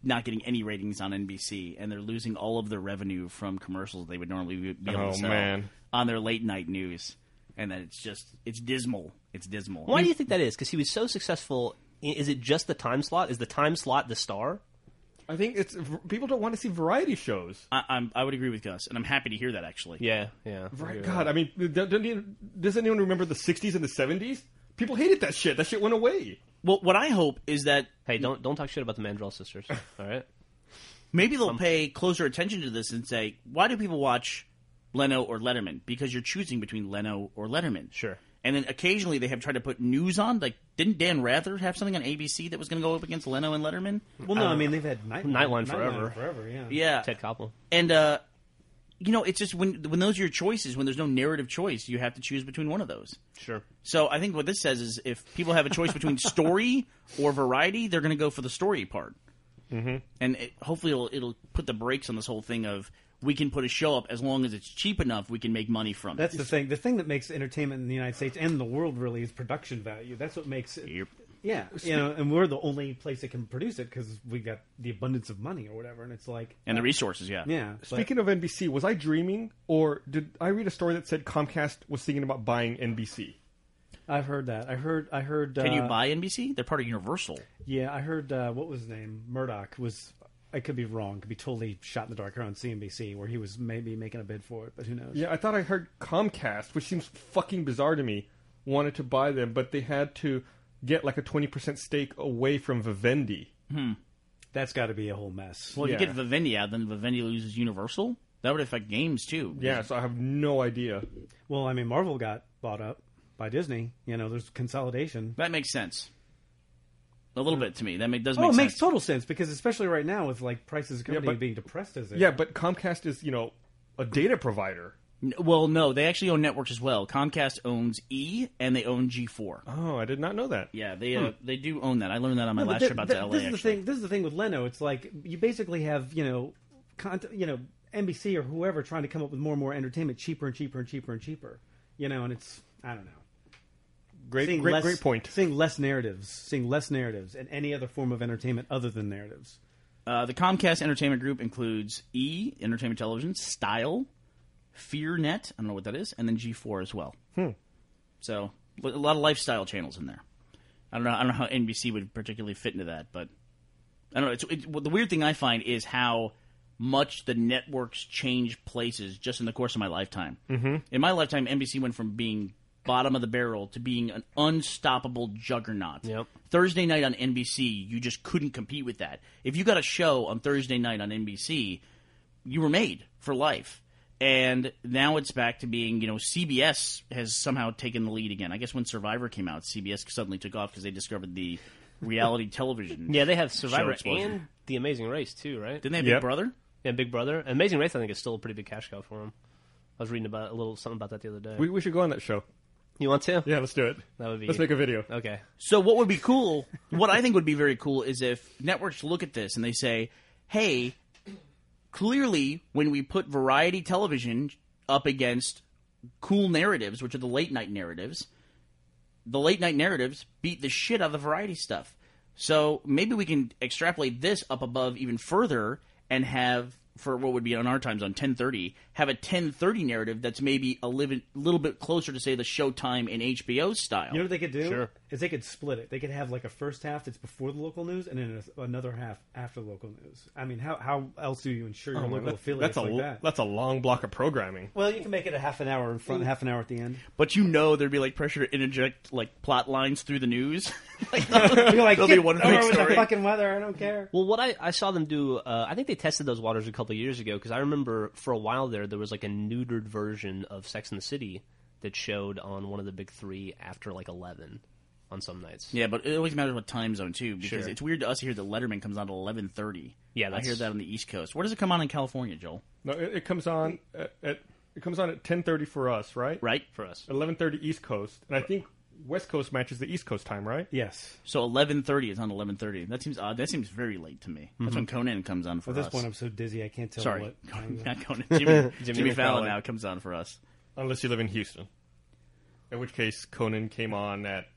not getting any ratings on N B C, and they're losing all of their revenue from commercials they would normally be able Oh, to sell man. on their late night news. And then it's just it's dismal. It's dismal. Why do you think that is? Because he was so successful. i- Is it just the time slot? Is the time slot the star? I think it's people don't want to see variety shows. I, I'm, I would agree with Gus, and I'm happy to hear that, actually. Yeah, yeah. Right? God, I mean, don't, don't you, does anyone remember the sixties and the seventies? People hated that shit. That shit went away. Well, what I hope is that Hey, don't don't talk shit about the Mandrell sisters. All right. maybe they'll pay closer attention to this and say, why do people watch Leno or Letterman? Because you're choosing between Leno or Letterman. Sure. And then occasionally they have tried to put news on. Like, didn't Dan Rather have something on A B C that was going to go up against Leno and Letterman? Well, no, I mean they've had Nightline, Nightline forever. forever, yeah. Yeah. Ted Koppel. And, uh, you know, it's just when when those are your choices, when there's no narrative choice, you have to choose between one of those. Sure. So I think what this says is if people have a choice between story or variety, they're going to go for the story part. Mm-hmm. And it, hopefully it'll, it'll put the brakes on this whole thing of we can put a show up as long as it's cheap enough, we can make money from That's it. the thing. The thing that makes entertainment in the United States and the world really is production value. That's what makes it. Yep. Yeah, you know, and we're the only place that can produce it because we got the abundance of money or whatever. And it's like, And the resources, yeah. yeah. but- Speaking of N B C, was I dreaming, or did I read a story that said Comcast was thinking about buying N B C? I've heard that. I heard. I heard. Can you uh, buy N B C? They're part of Universal. Yeah, I heard. Uh, what was his name? Murdoch was. I could be wrong. Could be totally shot in the dark on C N B C, where he was maybe making a bid for it, but who knows? Yeah, I thought I heard Comcast, which seems fucking bizarre to me, wanted to buy them, but they had to get like a twenty percent stake away from Vivendi. That's got to be a whole mess. Well, if Yeah. you get Vivendi out, then Vivendi loses Universal. That would affect games, too. Yeah, so I have no idea. Well, I mean, Marvel got bought up by Disney. You know, there's consolidation. That makes sense. A little bit to me. That make, does Oh, make it sense. makes total sense because especially right now with like prices of company but- being depressed as they Yeah, are. but Comcast is, you know, a data provider. N- Well, no, they actually own networks as well. Comcast owns E, and they own G four. Oh, I did not know that. Yeah, they uh, they do own that. I learned that on my No, but last thi- trip out thi- to L A. This is the actually. thing. This is the thing with Leno. It's like you basically have you know, cont- you know, N B C or whoever trying to come up with more and more entertainment cheaper and cheaper and cheaper and cheaper. You know, and it's I don't know. Great, Seeing great, less, great point. Seeing less narratives, seeing less narratives, and any other form of entertainment other than narratives. Uh, the Comcast Entertainment Group includes E, Entertainment Television, Style, FearNet, I don't know what that is, and then G four as well. Hmm. So a lot of lifestyle channels in there. I don't know. I don't know how N B C would particularly fit into that, but I don't know. It's, it's, well, the weird thing I find is how much the networks change places just in the course of my lifetime. Mm-hmm. In my lifetime, N B C went from being bottom of the barrel to being an unstoppable juggernaut. Yep. Thursday night on N B C, you just couldn't compete with that. If you got a show on Thursday night on N B C, you were made for life. And now it's back to being, you know, C B S has somehow taken the lead again. I guess when Survivor came out, C B S suddenly took off because they discovered the reality television. Yeah, they have Survivor explosion. and The Amazing Race too, right? Didn't they have Yep. Big Brother? Yeah, Big Brother. Amazing Race, I think, is still a pretty big cash cow for them. I was reading about a little something about that the other day. We, we should go on that show. You want to? Yeah, let's do it. That would be. Let's make a video. Okay. So what would be cool, what I think would be very cool is if networks look at this and they say, hey, clearly when we put variety television up against cool narratives, which are the late night narratives, the late night narratives beat the shit out of the variety stuff. So maybe we can extrapolate this up above even further and have, for what would be on our times on ten thirty, have a ten thirty narrative that's maybe a little, little bit closer to, say, the Showtime and H B O style. You know what they could do? Sure. Is they could split it. They could have like a first half that's before the local news and then a, another half after the local news. I mean, how how else do you ensure your Oh, local that- affiliates that's a like that? that's a long block of programming. Well, you can make it a half an hour in front, half an hour at the end. But you know there'd be like pressure to interject like plot lines through the news. Like, You're like, there'll get be one over big with story. the fucking weather. I don't care. Well, what I, I saw them do, uh, I think they tested those waters a couple of years ago because I remember for a while there, there was like a neutered version of Sex and the City that showed on one of the big three after like eleven on some nights. Yeah, but it always matters what time zone too, because Sure. it's weird to us here that Letterman comes on at eleven thirty. Yeah, I that's- hear that on the East Coast. Where does it come on in California, Joel? No, it, it comes on at, at it comes on at ten thirty for us, right? Right. For us. Eleven thirty East Coast, and I think West Coast matches the East Coast time, right? Yes. So eleven thirty is on eleven thirty. That seems odd. That seems very late to me. That's when Conan comes on for At this us. point, I'm so dizzy I can't tell Sorry, what time. not Conan. Jimmy, Jimmy, Jimmy Fallon Fallon. now comes on for us. Unless you live in Houston, in which case Conan came on at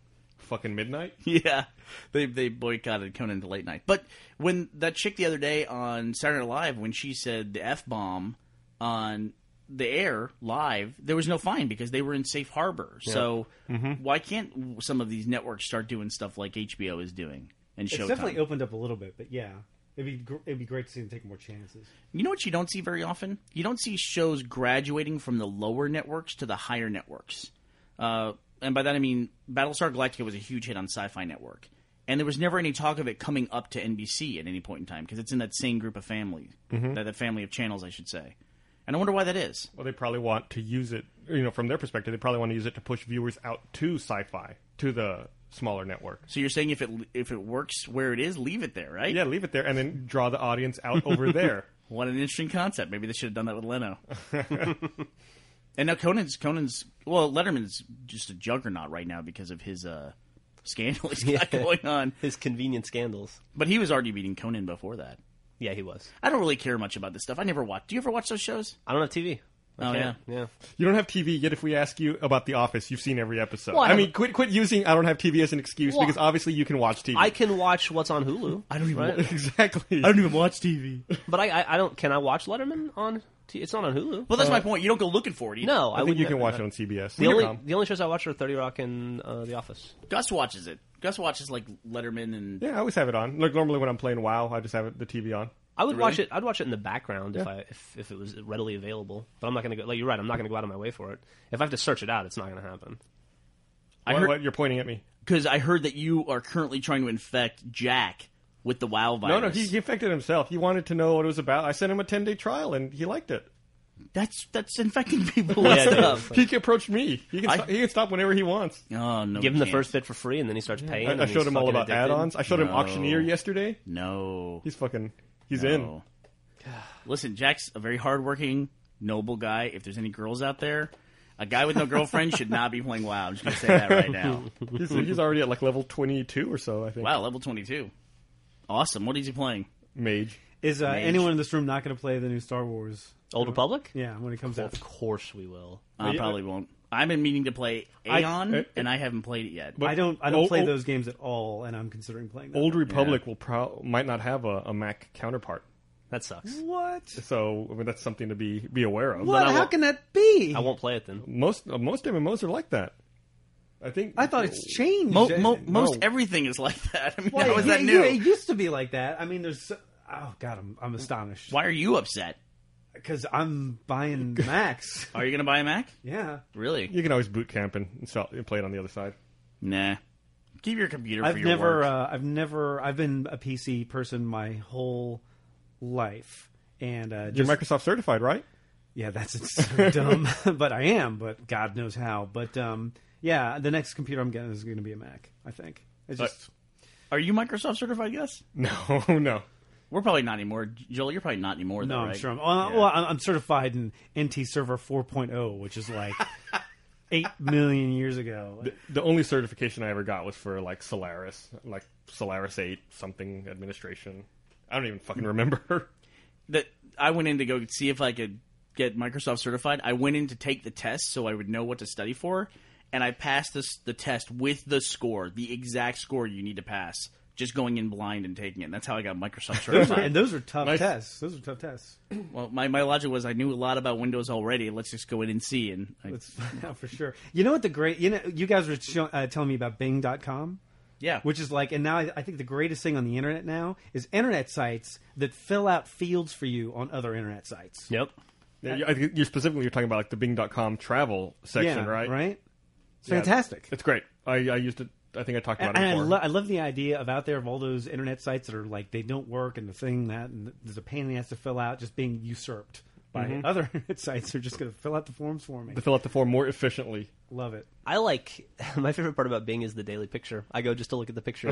fucking midnight. Yeah, they they boycotted Conan to late night. But when that chick the other day on Saturday Night Live, when she said the F bomb on the air live, there was no fine because they were in safe harbor. Yeah. So mm-hmm. why can't some of these networks start doing stuff like H B O is doing and Showtime? It's definitely opened up a little bit, but yeah. It'd be, gr- it'd be great to see them take more chances. You know what you don't see very often? You don't see shows graduating from the lower networks to the higher networks. Uh, and by that I mean Battlestar Galactica was a huge hit on Sci-Fi Network. And there was never any talk of it coming up to N B C at any point in time because it's in that same group of family, mm-hmm. that, that family of channels, I should say. And I wonder why that is. Well, they probably want to use it, you know, from their perspective, they probably want to use it to push viewers out to Sci-Fi, to the smaller network. So you're saying if it if it works where it is, leave it there, right? Yeah, leave it there, and then draw the audience out over there. What an interesting concept. Maybe they should have done that with Leno. And now Conan's Conan's well, Letterman's just a juggernaut right now because of his uh, scandal he's got yeah. going on. His convenient scandals. But he was already beating Conan before that. Yeah, he was. I don't really care much about this stuff. I never watch. Do you ever watch those shows? I don't have T V. Oh, yeah. yeah. You don't have T V, yet if we ask you about The Office, you've seen every episode. Well, I, I mean, quit quit using I don't have T V as an excuse, well, because obviously you can watch T V. I can watch what's on Hulu. I don't even right? watch, exactly. I don't even watch T V. But I, I, I don't. Can I watch Letterman on T V? It's not on Hulu. Well, that's uh, my point. You don't go looking for it either. No, I, I think you can watch it on C B S. The only, the only shows I watch are thirty Rock and uh, The Office. Gus watches it. Gus watches, like, Letterman and... Yeah, I always have it on. Like, normally when I'm playing WoW, I just have it, the T V on. I would really? watch it. I'd watch it in the background yeah. if I if, if it was readily available. But I'm not going to go. Like you're right. I'm not going to go out of my way for it. If I have to search it out, it's not going to happen. I what, heard what, you're pointing at me because I heard that you are currently trying to infect Jack with the WoW virus. No, no, he, he infected himself. He wanted to know what it was about. I sent him a ten day trial, and he liked it. That's that's infecting people with Yeah, stuff. He can approach me. He can I- stop, he can stop whenever he wants. Oh no! Give him he the can't. first bit for free, and then he starts paying. I, and I he's showed him all fucking about addicted. add-ons. I showed him No. Auctioneer yesterday. No, He's fucking. He's no. in. Listen, Jack's a very hardworking, noble guy. If there's any girls out there, a guy with no girlfriend should not be playing WoW. I'm just going to say that right now. He's, he's already at like level twenty-two or so, I think. Wow, level twenty-two. Awesome. What is he playing? Mage. Is uh, Mage. anyone in this room not going to play the new Star Wars? Old Republic. Yeah, when it comes out. Of course we will. I yeah. probably won't. I've been meaning to play I- Aeon, I- and I haven't played it yet. But I don't. I don't o- play o- those games at all, and I'm considering playing them. Old Republic will pro- might not have a, a Mac counterpart. That sucks. What? So I mean, that's something to be be aware of. What? I How won't- can that be? I won't play it then. Most uh, most M M Os are like that. I think. I thought it's changed. Mo- mo- No. most everything is like that. I mean, Why, how is yeah, that new? yeah, it used to be like that. I mean, there's. So- oh God, I'm I'm astonished Why are you upset? because I'm buying Macs. Are you going to buy a Mac? Yeah, Really? You can always boot camp and, install, and play it on the other side. Nah. Keep your computer for I've your never. work. Uh, I've never. I've been a P C person my whole life, and uh, You're just Microsoft certified, right? yeah, that's it's so dumb, but I am. But God knows how. But um, yeah, the next computer I'm getting is going to be a Mac. I think. It's just. Are you Microsoft certified, Gus? No, no. We're probably not anymore. Joel, you're probably not anymore, though, No, right? I'm sure. I'm, well, Yeah. well, I'm I'm certified in N T Server four point oh, which is like eight million years ago. The, the only certification I ever got was for like Solaris, like Solaris eight something administration. I don't even fucking remember. That I went in to go see if I could get Microsoft certified. I went in to take the test so I would know what to study for, and I passed this the test with the score, the exact score you need to pass, just going in blind and taking it. And that's how I got Microsoft Those are, certified. and those are tough Nice. tests. Those are tough tests. Well, my, my logic was I knew a lot about Windows already. Let's just go in and see. And I, Let's find out for sure. You know what the great? You know, you guys were show, uh, telling me about Bing dot com. yeah, Which is like, and now I, I think the greatest thing on the internet now is internet sites that fill out fields for you on other internet sites. Yep. Yeah, you- I think you're specifically you're talking about like the Bing dot com travel section, yeah, right? Right. It's Yeah. fantastic. It's great. I, I used it. I think I talked about And it I, before. lo- I love the idea of out there of all those internet sites that are like they don't work and the thing that and there's a pain in the ass to fill out just being usurped by Mm-hmm. other internet sites who are just going to fill out the forms for me. to fill out the form more efficiently. Love it. I like my favorite part about Bing is the daily picture. I go just to look at the picture.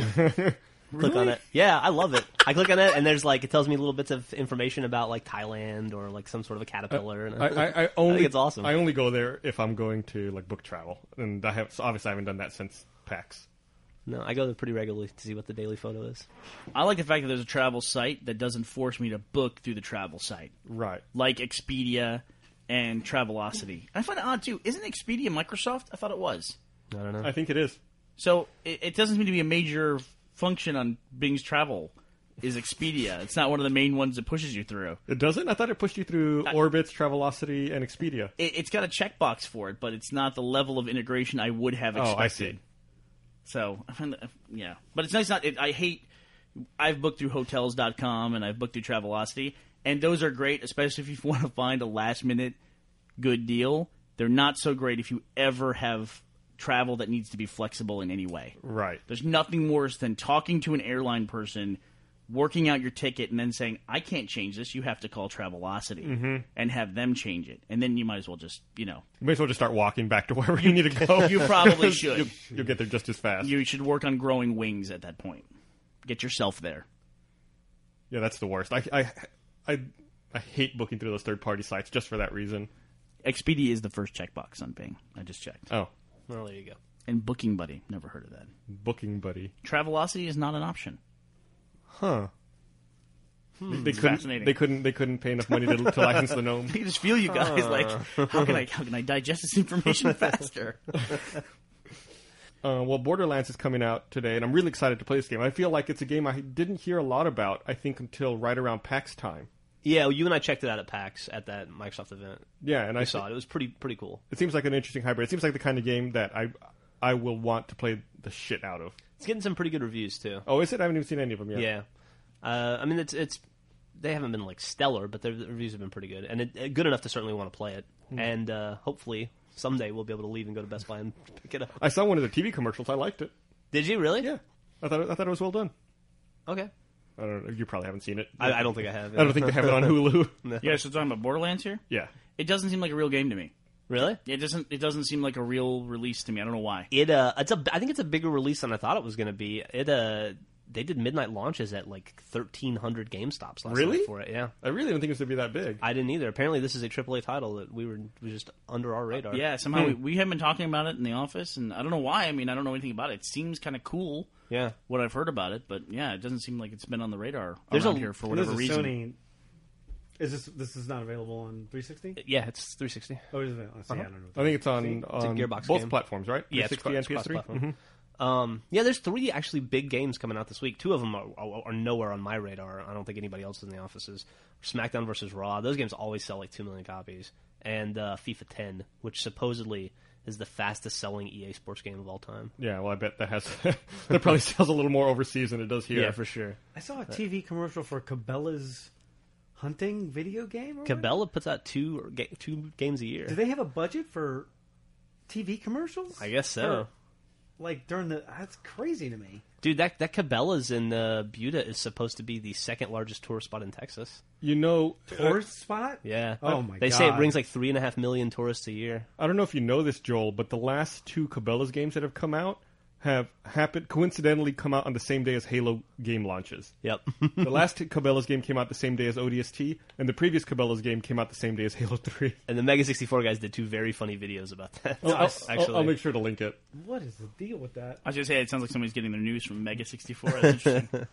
Click on it. Yeah, I love it. I click on it, and there's like it tells me little bits of information about like Thailand or like some sort of a caterpillar. And I, I, I only think it's awesome. I only go there if I'm going to like book travel, and I have so obviously I haven't done that since PAX. No, I go there pretty regularly to see what the daily photo is. I like the fact that there's a travel site that doesn't force me to book through the travel site, Right. like Expedia and Travelocity. I find it odd too. Isn't Expedia Microsoft? I thought it was. I don't know. I think it is. So it, it doesn't seem to be a major function on Bing's travel. Is Expedia? It's not one of the main ones that pushes you through. It doesn't? I thought it pushed you through I, Orbitz, Travelocity, and Expedia. It, it's got a checkbox for it, but it's not the level of integration I would have expected. Oh, I see. So, yeah. But it's nice not... It, I hate... I've booked through Hotels dot com and I've booked through Travelocity, and those are great, especially if you want to find a last-minute good deal. They're not so great if you ever have travel that needs to be flexible in any way. Right. There's nothing worse than talking to an airline person, working out your ticket, and then saying, I can't change this. You have to call Travelocity mm-hmm. and have them change it. And then you might as well just, you know. You may as well just start walking back to wherever you need to go. You probably should. you'll, you'll get there just as fast. You should work on growing wings at that point. Get yourself there. Yeah, that's the worst. I, I, I, I hate booking through those third-party sites just for that reason. Expedia is the first checkbox on Bing. I just checked. Oh. Well, there you go. And Booking Buddy. Never heard of that. Booking Buddy. Travelocity is not an option. Huh. Hmm, they couldn't. fascinating. They couldn't. They couldn't pay enough money to, to license the gnome. I can just feel you guys Uh. like, how can I? How can I digest this information faster? Uh, well, Borderlands is coming out today, and I'm really excited to play this game. I feel like it's a game I didn't hear a lot about, I think, until right around PAX time. Yeah, well, you and I checked it out at PAX at that Microsoft event. Yeah, and I I saw it. It was pretty pretty cool. It seems like an interesting hybrid. It seems like the kind of game that I I will want to play the shit out of. It's getting some pretty good reviews too. Oh, is it? I haven't even seen any of them yet. Yeah, uh, I mean it's it's they haven't been like stellar, but their the reviews have been pretty good and it, it, good enough to certainly want to play it. Hmm. And uh, hopefully someday we'll be able to leave and go to Best Buy and pick it up. I saw one of the T V commercials. I liked it. Did you really? Yeah, I thought it, I thought it was well done. Okay. I don't know. You probably haven't seen it. I, I don't think I have. I don't think they have it on Hulu. No. You guys still talking about Borderlands here? Yeah. It doesn't seem like a real game to me. Really? It doesn't. It doesn't seem like a real release to me. I don't know why. It uh, it's a. I think it's a bigger release than I thought it was going to be. It uh, they did midnight launches at like thirteen hundred GameStops last Really? night for it. Yeah. I really didn't think it was going to be that big. I didn't either. Apparently, this is a triple A title that we were was just under our radar. Yeah, somehow we, we haven't been talking about it in the office, and I don't know why. I mean, I don't know anything about it. It seems kind of cool. Yeah. What I've heard about it, but yeah, it doesn't seem like it's been on the radar There's around a- here for And this whatever is reason. Sony. Is this this is not available on three sixty? Yeah, it's three sixty. Oh, is it? I see, I don't know. I think it's on, See? It's a on Gearbox both game. platforms, right? Yeah, it's, three sixty cross, and it's P S three. cross-platform. Mhm. Um, yeah, there's three actually big games coming out this week. Two of them are, are, are nowhere on my radar. I don't think anybody else in the offices. SmackDown versus Raw. Those games always sell like two million copies. And uh, FIFA ten, which supposedly is the fastest selling E A Sports game of all time. Yeah, well, I bet that has that probably sells a little more overseas than it does here. Yeah, for sure. I saw a T V commercial for Cabela's hunting video game. Or Cabela puts out two ga- two games a year. Do they have a budget for T V commercials? I guess so. Or, like during the that's crazy to me. Dude, that that Cabela's in uh, Buda is supposed to be the second largest tourist spot in Texas. You know, Tourist spot? Yeah. Oh my They god. say it brings like three and a half million tourists a year. I don't know if you know this, Joel, but the last two Cabela's games that have come out have happened coincidentally come out on the same day as Halo game launches. Yep. The last Cabela's game came out the same day as O D S T, and the previous Cabela's game came out the same day as Halo three. And the Mega sixty-four guys did two very funny videos about that. I'll, I'll- actually. I'll make sure to link it. What is the deal with that? I was going to say, it sounds like somebody's getting their news from Mega sixty-four. That's interesting.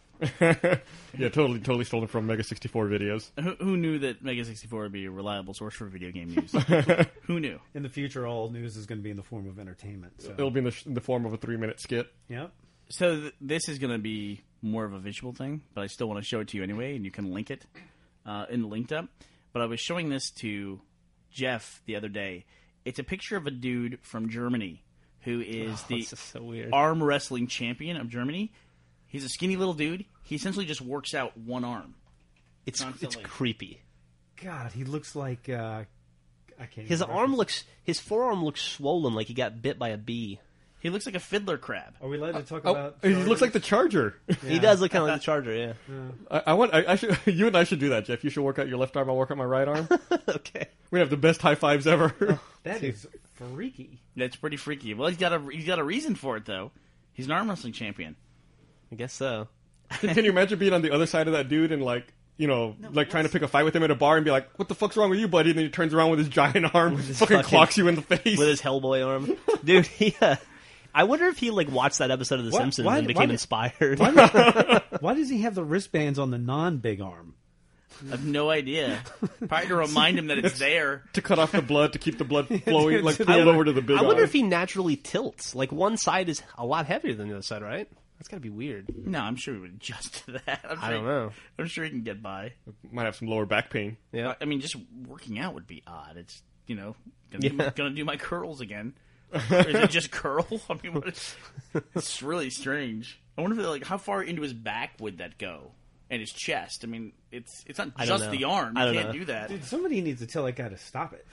Yeah, totally, totally stolen from Mega sixty-four videos. who, who knew that Mega sixty-four would be a reliable source for video game news? Who knew? In the future, all news is going to be in the form of entertainment. So. It'll be in the, sh- in the form of a three-minute skit. Yep. So th- this is going to be more of a visual thing, but I still want to show it to you anyway, and you can link it uh, in the linked up. But I was showing this to Jeff the other day. It's a picture of a dude from Germany who is the This is so weird. arm wrestling champion of Germany. He's a skinny little dude. He essentially just works out one arm. It's it's Constantly. creepy. God, he looks like uh, I can't. His even arm reference- looks his forearm looks swollen like he got bit by a bee. He looks like a fiddler crab. Are we allowed to talk Oh, about? he looks like the Charger. He Yeah. does look kind of like the Charger, yeah. I, I want. I, I should. You and I should do that, Jeff. You should work out your left arm. I'll work out my right arm. Okay. We have the best high fives ever. That is freaky. That's pretty freaky. Well, he's got a he's got a reason for it though. He's an arm wrestling champion. I guess so. can, can you imagine being on the other side of that dude and like, you know, like trying to pick a fight with him at a bar and be like, "What the fuck's wrong with you, buddy?" And then he turns around with his giant arm, his fucking, fucking- clocks you in the face. With his Hellboy arm. Dude, he uh, I wonder if he like watched that episode of The What- Simpsons why- and why became did- inspired. Why does he have the wristbands on the non-big arm? I have no idea. Probably to remind him that it's there. To cut off the blood, to keep the blood flowing, like To pulled the over to the big I wonder eye. if he naturally tilts. Like one side is a lot heavier than the other side, right? That's gotta be weird. No, I'm sure he would adjust to that. I'm sure I don't he- know. I'm sure he can get by. Might have some lower back pain. Yeah. I mean, just working out would be odd. It's, you know, gonna, do, Yeah. my, gonna do my curls again. Or is it just curl? I mean, what is, it's really strange. I wonder if, like, how far into his back would that go? And his chest. I mean, it's it's not I don't just know. the arm. You I don't can't know. do that. Dude, somebody needs to tell that guy to stop it.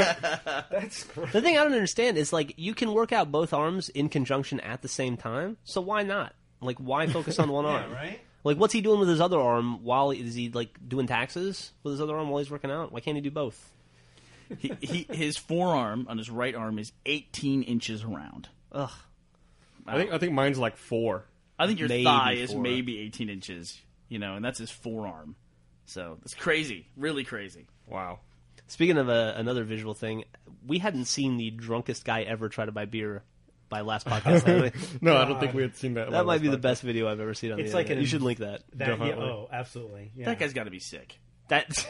That's great. The thing I don't understand is like you can work out both arms in conjunction at the same time. So why not? Like why focus on one arm? right? Like what's he doing with his other arm while is he like doing taxes with his other arm while he's working out? Why can't he do both? He, he his forearm on his right arm is eighteen inches around. Ugh. I think I think mine's like four. I think your Maybe thigh is four. maybe eighteen inches. You know, and that's his forearm. So it's crazy, really crazy. Wow. Speaking of a, another visual thing, we hadn't seen the drunkest guy ever try to buy beer by last podcast. had we? No, I don't think we had seen that. That might be the last best video I've ever seen on It's the like internet. an- You should link that. That, yeah, Definitely. oh, absolutely. Yeah. That guy's got to be sick. That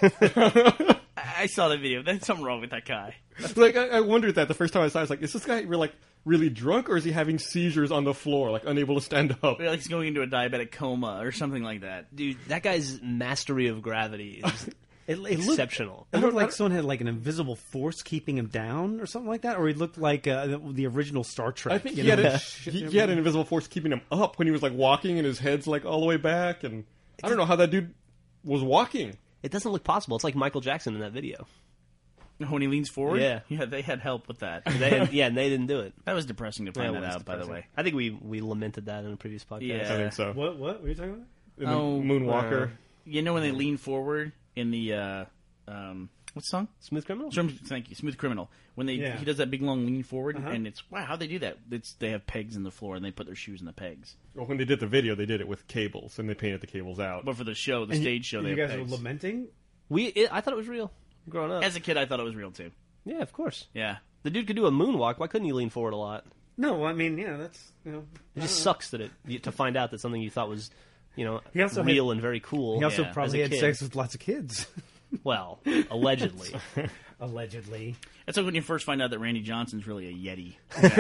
I I saw the video. There's something wrong with that guy. podcast. Like I, I wondered that the first time I saw it. I was like, is this guy really, like really drunk, or is he having seizures on the floor, like unable to stand up? Like he's going into a diabetic coma or something like that. dude, that guy's mastery of gravity is It, it looked, exceptional. it looked like someone had like an invisible force keeping him down or something like that, or he looked like uh, the, the original Star Trek. I think you he had, know? a, he, he had an invisible force keeping him up when he was like walking, and his head's like all the way back. And I don't know how that dude was walking. It doesn't look possible. It's like Michael Jackson in that video. When he leans forward? Yeah. Yeah, they had help with that. They, yeah, and they didn't do it. That was depressing to find Yeah, it that was out, by the depressing. way. I think we, we lamented that in a previous podcast. Yeah. I think so. What? What were you talking about? In the Oh, Moonwalker. You know when they lean forward in the, uh, um, what's the song? Smooth Criminal? Smooth- Thank you, Smooth Criminal. When they Yeah. he does that big long lean forward, Uh-huh. and it's wow, how'd they do that? It's they have pegs in the floor and they put their shoes in the pegs. Well, when they did the video, they did it with cables, and they painted the cables out. But for the show, the And stage show, and they you have guys pegs. were lamenting. We, it, I thought it was real growing up. As a kid, I thought it was real too. Yeah, of course. Yeah, The dude could do a moonwalk. Why couldn't he lean forward a lot? No, I mean, yeah, that's you know. It just sucks that it you- to find out that something you thought was, you know, He also real and very cool. He also Yeah, probably as a had kid. sex with lots of kids, Well, allegedly. allegedly. it's like when you first find out that Randy Johnson's really a Yeti.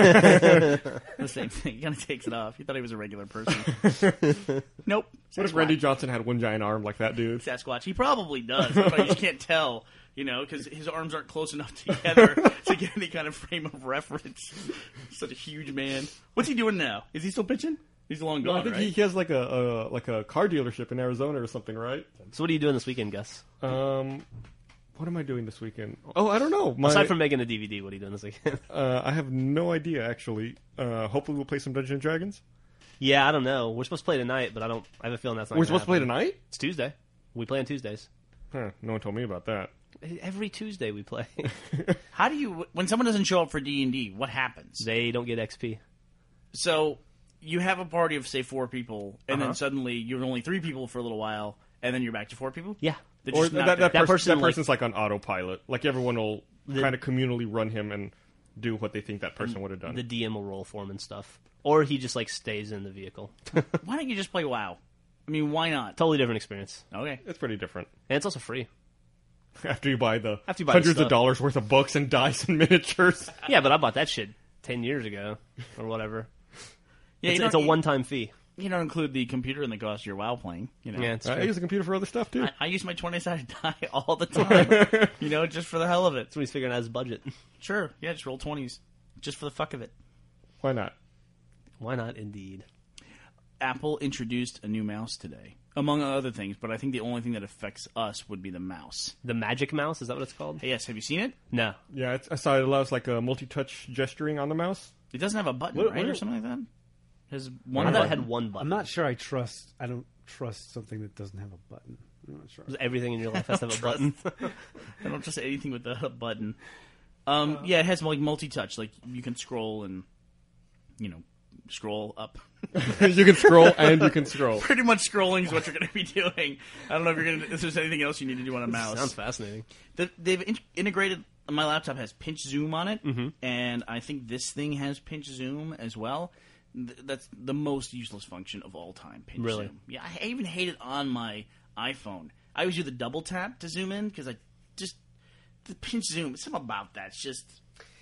The same thing. He kind of takes it off. You thought he was a regular person. Nope. What if Sasquatch. Randy Johnson had one giant arm like that dude? Sasquatch? He probably does, but you just can't tell. You know, because his arms aren't close enough together to get any kind of frame of reference. Such a huge man. What's he doing now? Is he still pitching? He's long No, gone, I think right? he, he has like a, a like a car dealership in Arizona or something, right? So what are you doing this weekend, Gus? Um, what am I doing this weekend? Oh, I don't know. My, Aside from making a D V D, what are you doing this weekend? uh, I have no idea actually. Uh, hopefully, we'll play some Dungeons and Dragons. yeah, I don't know. We're supposed to play tonight, but I don't. I have a feeling that's not. We're gonna supposed to play happen. tonight. It's Tuesday. We play on Tuesdays. Huh, no one told me about that. Every Tuesday we play. How do you, when someone doesn't show up for D and D, what happens? They don't get X P. So you have a party of say four people, and Uh-huh. then suddenly you're only three people for a little while, and then you're back to four people. Yeah. They're Or just that, not that, there. person, person, that like- person's like on autopilot. Like everyone will The- kind of communally run him and do what they think that person would have done. The D M will roll for him and stuff, or he just like stays in the vehicle. Why don't you just play WoW? I mean, why not? Totally different experience, Okay. It's pretty different. and it's also free. After you buy the After you buy the hundreds of stuff. dollars worth of books and dice and miniatures. Yeah, but I bought that shit ten years ago or whatever. Yeah, It's, you it's a don't- one-time fee. You don't include the computer in the cost of your WoW playing. You know. Yeah, it's I true. use a computer for other stuff too. I, I use my twenty-sided die all the time. You know, just for the hell of it. So he's figuring out his budget. Sure. Yeah, just roll twenties, just for the fuck of it. Why not? Why not? Indeed. Apple introduced a new mouse today, among other things, but I think the only thing that affects us would be the mouse. The Magic Mouse, is that what it's called? Hey, yes, have you seen it? No. Yeah, it's, I saw it allows like a multi-touch gesturing on the mouse. It doesn't have a button, What- right, what- or something like that? It has I one thought button. it had one button. I'm not sure. I trust. I don't trust something that doesn't have a button. I'm not sure. Everything in your life has to have a button. I don't trust anything with a button. Um, yeah, it has like multi-touch. Like you can scroll and, you know, scroll up. You can scroll and you can scroll. Pretty much scrolling is what you're going to be doing. I don't know if you're going to. If there's anything else you need to do on a mouse. Sounds fascinating. The, they've in- integrated. My laptop has pinch zoom on it, Mm-hmm. and I think this thing has pinch zoom as well. Th- that's the most useless function of all time. Pinch Really? zoom. Yeah, I even hate it on my iPhone. I always do the double tap to zoom in because I just the pinch zoom. Something about that. It's just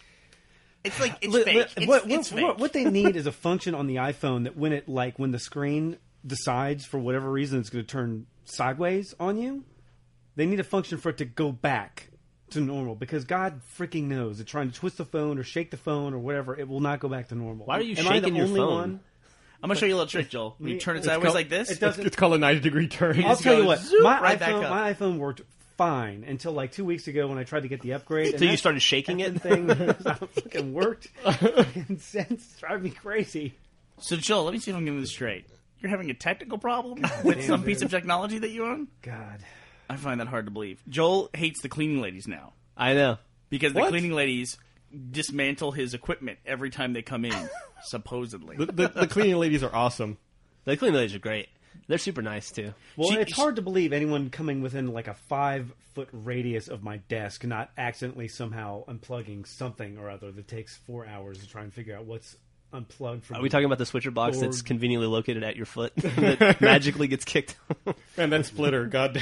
it's like it's Li- fake. li- It's, what, it's what, fake. what- what they need is a function on the iPhone that when it like when the screen decides for whatever reason it's going to turn sideways on you, they need a function for it to go back to normal because God freaking knows that trying to twist the phone or shake the phone or whatever, it will not go back to normal. Why are you Am I shaking the your only phone? one? I'm gonna show you a little trick, Joel. When you turn it It's sideways called- like this, it doesn't- It's called a ninety degree turn. I'll just tell you go what, zoom my right back iPhone, up. my iPhone worked fine until like two weeks ago when I tried to get the upgrade. So you started shaking it? Thing fucking worked. And since it's driving me crazy. So, Joel, let me see if I'm getting this straight. You're having a technical problem with some piece of technology that you own? God. I find that hard to believe. Joel hates the cleaning ladies now I know. because the What? cleaning ladies dismantle his equipment every time they come in, supposedly. The, the, the cleaning ladies are awesome. The cleaning ladies are great. They're super nice too. Well, She- it's she- hard to believe anyone coming within like a five foot radius of my desk not accidentally somehow unplugging something or other that takes four hours to try and figure out what's unplugged from. Are we talking about the switcher box Or- that's conveniently located at your foot that magically gets kicked? And that splitter, goddamn.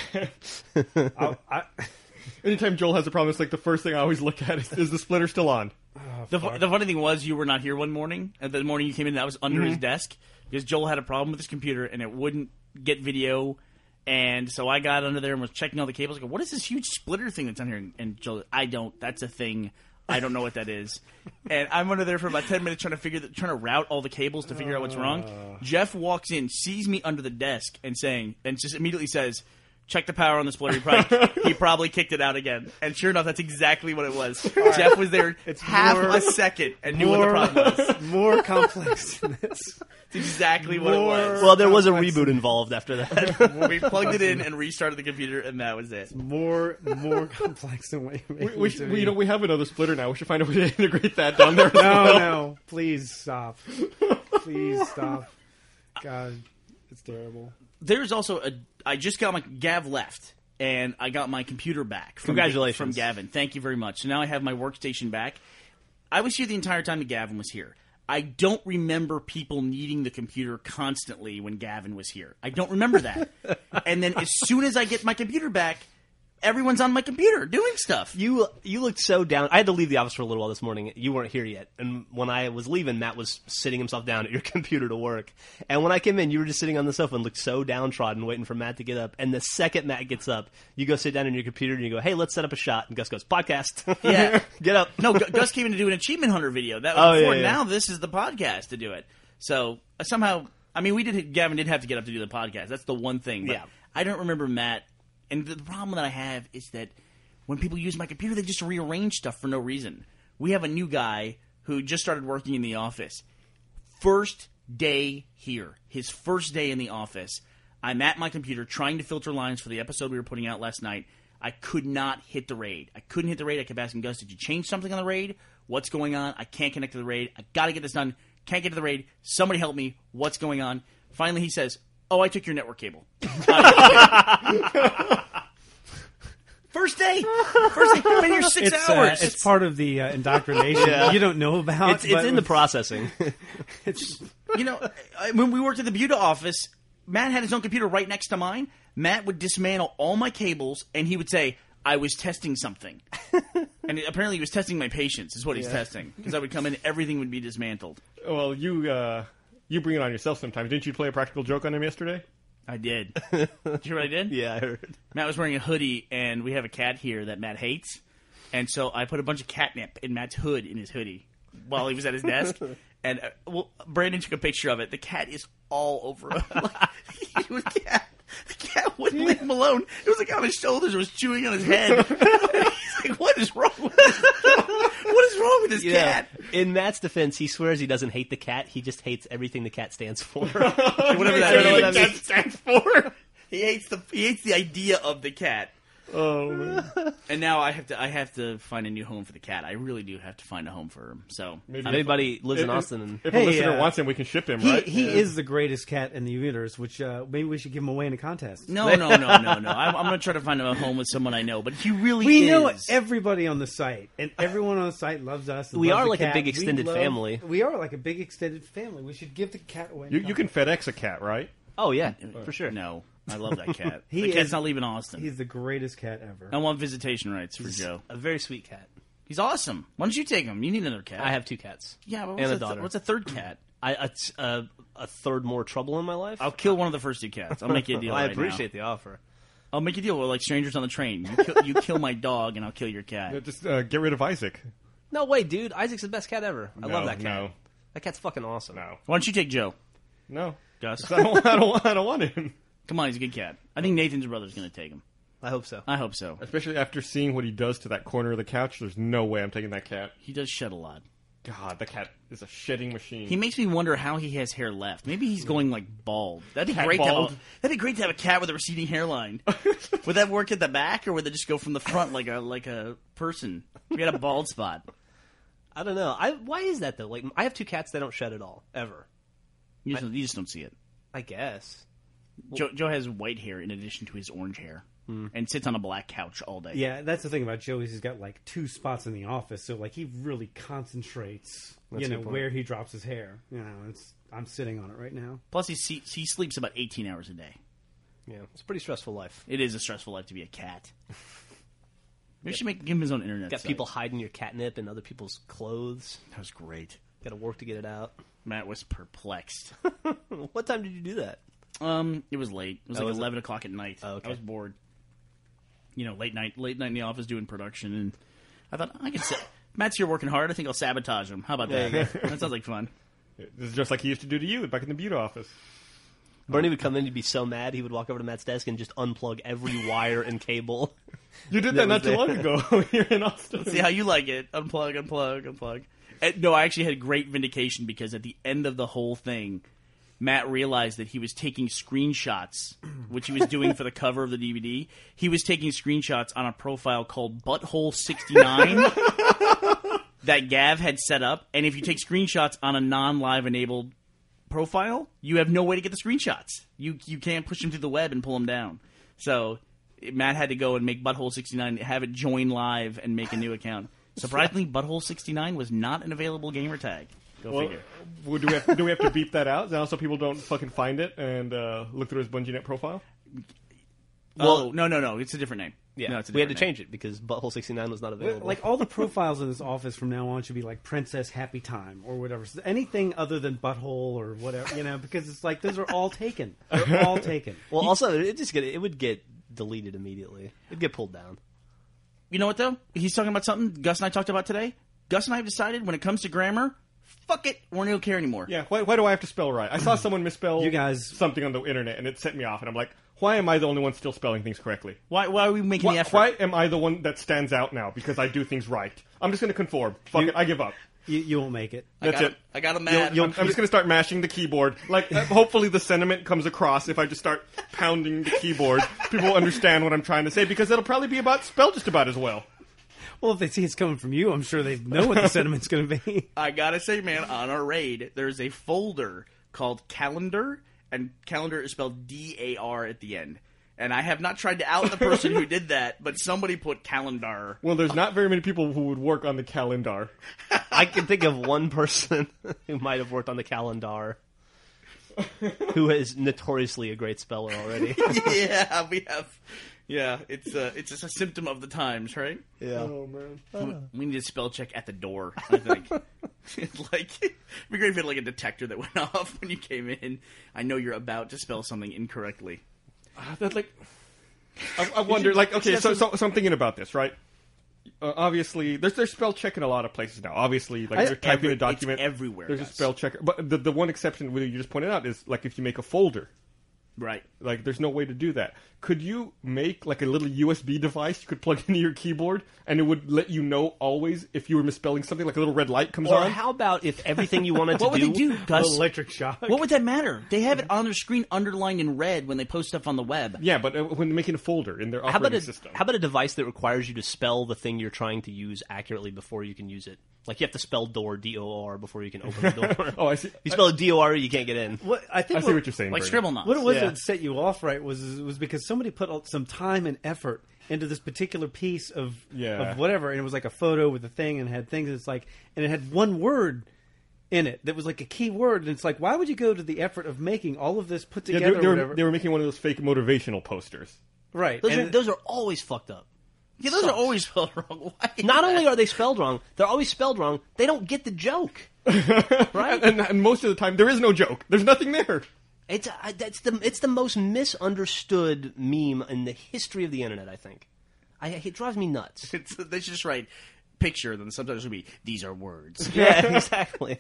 I, I, Anytime Joel has a problem, it's like the first thing I always look at is, is the splitter still on? The, fu- the funny thing was, you were not here one morning. And the morning you came in, I was under his desk because Joel had a problem with his computer and it wouldn't get video. And so I got under there and was checking all the cables. I go, what is this huge splitter thing that's on here? And Joel, I don't. That's a thing. I don't know what that is. And I'm under there for about ten minutes trying to figure, the, trying to route all the cables to figure out what's wrong. Jeff walks in, sees me under the desk, and saying, and just immediately says, "Check the power on the splitter." He probably, he probably kicked it out again. And sure enough, that's exactly what it was. Jeff was there It's half more- a second and knew what the problem was. more complex than this. It's exactly what More- it was. Well, there was a Complex. reboot involved after that. We plugged it in and restarted the computer, and that was it. More, more complex than what you We, make we, it should, to we, be. you know, we have another splitter now. We should find a way to integrate that down there. as No, well. no, please stop. Please stop. God, it's terrible. There's also a. I just got my Gav left, and I got my computer back. From, Congratulations. from Gavin. Thank you very much. So now I have my workstation back. I was here the entire time that Gavin was here. I don't remember people needing the computer constantly when Gavin was here. I don't remember that. And then as soon as I get my computer back, everyone's on my computer doing stuff. You you looked so down. I had to leave the office for a little while this morning. You weren't here yet, and when I was leaving, Matt was sitting himself down at your computer to work. And when I came in, you were just sitting on the sofa and looked so downtrodden, waiting for Matt to get up. And the second Matt gets up, you go sit down on your computer and you go, "Hey, let's set up a shot." And Gus goes, "Podcast." Yeah. Get up. No, Gu- Gus came in to do an Achievement Hunter video. That was Oh, yeah, before. yeah. Now this is the podcast to do it. So uh, somehow, I mean, we did. Gavin did have to get up to do the podcast. That's the one thing. But Yeah. I don't remember Matt. And the problem that I have is that when people use my computer, they just rearrange stuff for no reason. We have a new guy who just started working in the office. First day here, his first day in the office. I'm at my computer trying to filter lines for the episode we were putting out last night. I could not hit the raid. I couldn't hit the raid. I kept asking Gus, did you change something on the raid? What's going on? I can't connect to the raid. I got to get this done. Can't get to the raid. Somebody help me. What's going on? Finally, he says, oh, I took your network cable. Uh, First day. First day. Been here six It's, uh, hours. it's part of the uh, indoctrination Yeah. you don't know about. It's, it's but in the processing. It's, You know, I- when we worked at the Buda office, Matt had his own computer right next to mine. Matt would dismantle all my cables, and he would say, I was testing something. And apparently he was testing my patience, is what he's testing. Because I would come in, everything would be dismantled. Well, you uh, you bring it on yourself sometimes. Didn't you play a practical joke on him yesterday? I did. Did you hear what I did? Yeah, I heard. Matt was wearing a hoodie, and we have a cat here that Matt hates. And so I put a bunch of catnip in Matt's hood in his hoodie while he was at his desk. And uh, well, Brandon took a picture of it. The cat is all over him. Like, he was cat. The cat wouldn't leave him alone. It was like on his shoulders. It was chewing on his head. He's like, "What is wrong with this? What is wrong with this You know, cat?" in Matt's defense, he swears he doesn't hate the cat. He just hates everything the cat stands for. Whatever that That's what means. that stands for. He hates the he hates the idea of the cat. Oh man. And now I have to I have to find a new home for the cat. I really do have to find a home for him. So Maybe If anybody lives in If- Austin, and If Hey, a listener uh, wants him, we can ship him, he right? he Yeah. is the greatest cat in the universe, which uh, maybe we should give him away in a contest. no, no, no, no, no. I'm, I'm going to try to find a home with someone I know. But he really We is. know everybody on the site, and everyone on the site loves us. and We loves are the like a cat. big We extended love- family. We are like a big extended family. We should give the cat away. in You, a you can contest. FedEx a cat, right? oh yeah, for sure. No. I love that cat. He the cat's is- not leaving Austin. He's the greatest cat ever. I want visitation rights for Joe. A very sweet cat. He's awesome. Why don't you take him? You need another cat. I have two cats. Yeah, but and what's a a, th- daughter. what's a third cat? I it's uh, a third more trouble in my life. I'll kill one of the first two cats. I'll make you a deal. I right appreciate now. the offer. I'll make you a deal. We're like strangers on the train. You kill, you kill my dog, and I'll kill your cat. Yeah, just uh, get rid of Isaac. No way, dude. Isaac's the best cat ever. I No, love that cat. no. That cat's fucking awesome. No, Why don't you take Joe, no. Gus? I don't, I don't, I don't want him. Come on, he's a good cat. I think Nathan's brother's going to take him. I hope so. I hope so. Especially after seeing what he does to that corner of the couch, there's no way I'm taking that cat. He does shed a lot. God, the cat is a shedding machine. He makes me wonder how he has hair left. Maybe he's going like bald. That'd be Cat great. bald? To have a, that'd be great to have a cat with a receding hairline. Would that work at the back, or would it just go from the front like a like a person? We had a bald spot. I don't know. I why is that though? Like I have two cats that don't shed at all ever. You just, you just don't see it. I guess. Joe, Joe has white hair in addition to his orange hair, and sits on a black couch all day. Yeah, that's the thing about Joey. He's got like two spots in the office, so like he really concentrates. That's you a know good point. where he drops his hair. You know, it's I'm sitting on it right now. Plus, he se- he sleeps about eighteen hours a day. Yeah, it's a pretty stressful life. It is a stressful life to be a cat. Maybe we should make give him his own internet. Got site. people hiding your catnip in other people's clothes. That was great. Got to work to get it out. Matt was perplexed. What time did you do that? Um, it was late. It was Oh, like was it? eleven o'clock at night. Oh, okay. I was bored. You know, late night, late night in the office doing production, and I thought I could. Sa- Matt's here working hard. I think I'll sabotage him. How about There that? you That sounds like fun. This is just like he used to do to you back in the Butte office. Bernie would come in, he'd be so mad, he would walk over to Matt's desk and just unplug every wire and cable. You did That that, not was too long ago here in Austin. See how you like it. Unplug, unplug, unplug. And, no, I actually had great vindication because at the end of the whole thing, Matt realized that he was taking screenshots, which he was doing for the cover of the D V D. He was taking screenshots on a profile called Butthole sixty-nine that Gav had set up. And if you take screenshots on a non-live enabled profile, you have no way to get the screenshots. You you can't push them through the web and pull them down. So Matt had to go and make Butthole sixty-nine, have it join live, and make a new account. Surprisingly, Butthole sixty-nine was not an available gamer tag. Go Well, figure. well, do we have, do we have to beep that out now so people don't fucking find it and uh, look through his BungieNet profile? Oh, no, no, no. It's a different name. Yeah, no, it's a we had to different change it because Butthole sixty-nine was not available. Like all the profiles in this office from now on should be like Princess Happy Time or whatever. So anything other than butthole or whatever, you know, because it's like those are all taken. They're all taken. well, also, it just get it would get deleted immediately. It'd get pulled down. You know what, though? He's talking about something Gus and I talked about today. Gus and I have decided when it comes to grammar, fuck it, we don't care anymore. Yeah, why, why do I have to spell right? I saw someone misspell You guys- something on the internet and it set me off, and I'm like, why am I the only one still spelling things correctly? Why, why are we making Why, the effort? why am I the one that stands out now because I do things right? I'm just going to conform. Fuck You- it, I give up. You, you won't make it. I That's got it. I got him mad. You'll- I'm, I'm just going to start mashing the keyboard. Like, uh, hopefully the sentiment comes across if I just start pounding the keyboard. People will understand what I'm trying to say because it'll probably be about spell just about as well. Well, if they see it's coming from you, I'm sure they know what the sentiment's going to be. I gotta say, man, on our raid, there's a folder called Calendar, and Calendar is spelled D A R at the end. And I have not tried to out the person who did that, but somebody put Calendar. Well, there's not very many people who would work on the calendar. I can think of one person who might have worked on the calendar who is notoriously a great speller already. Yeah, we have. Yeah, it's a, it's just a symptom of the times, right? Yeah. Oh, man. We need a spell check at the door, I think. It's like, it'd be great if you had like a detector that went off when you came in. I know you're about to spell something incorrectly. Uh, that, like, I, I wonder, like, okay, so, so, so I'm thinking about this, right? Uh, obviously, there's there's spell check in a lot of places now. Obviously, like, I- you're typing every- a document. it's everywhere, There's a Gus. spell checker. But the, the one exception that you just pointed out is, like, if you make a folder. Right. Like, there's no way to do that. Could you make, like, a little U S B device you could plug into your keyboard, and it would let you know always if you were misspelling something, like a little red light comes Or on? how about if everything you wanted to What would do... they do, Gus? Electric shock. What would that matter? They have it on their screen underlined in red when they post stuff on the web. Yeah, but uh, when making a folder in their How about, operating a, system. how about a device that requires you to spell the thing you're trying to use accurately before you can use it? Like, you have to spell door, D O R, before you can open the door. Oh, I see. You spell D O R, you can't get in. What I think I see what you're saying, Like Bernie. Scribble Knots. What it was Yeah. that set you off, right, was was because somebody put out some time and effort into this particular piece of Yeah. of whatever, and it was like a photo with a thing and had things. It's like, and it had one word in it that was like a key word, and it's like, why would you go to the effort of making all of this put Yeah, together? they, they, or were, whatever? they were making one of those fake motivational posters. Right. Those and are, those are always fucked up. Yeah, those are always spelled wrong. Why? Not only are they spelled wrong, they're always spelled wrong. They don't get the joke, right? And, and most of the time, there is no joke. There's nothing there. It's uh, that's the it's the most misunderstood meme in the history of the internet. I think. I, it drives me nuts. It's, they should just write picture, then sometimes it would be these are words. Yeah, exactly.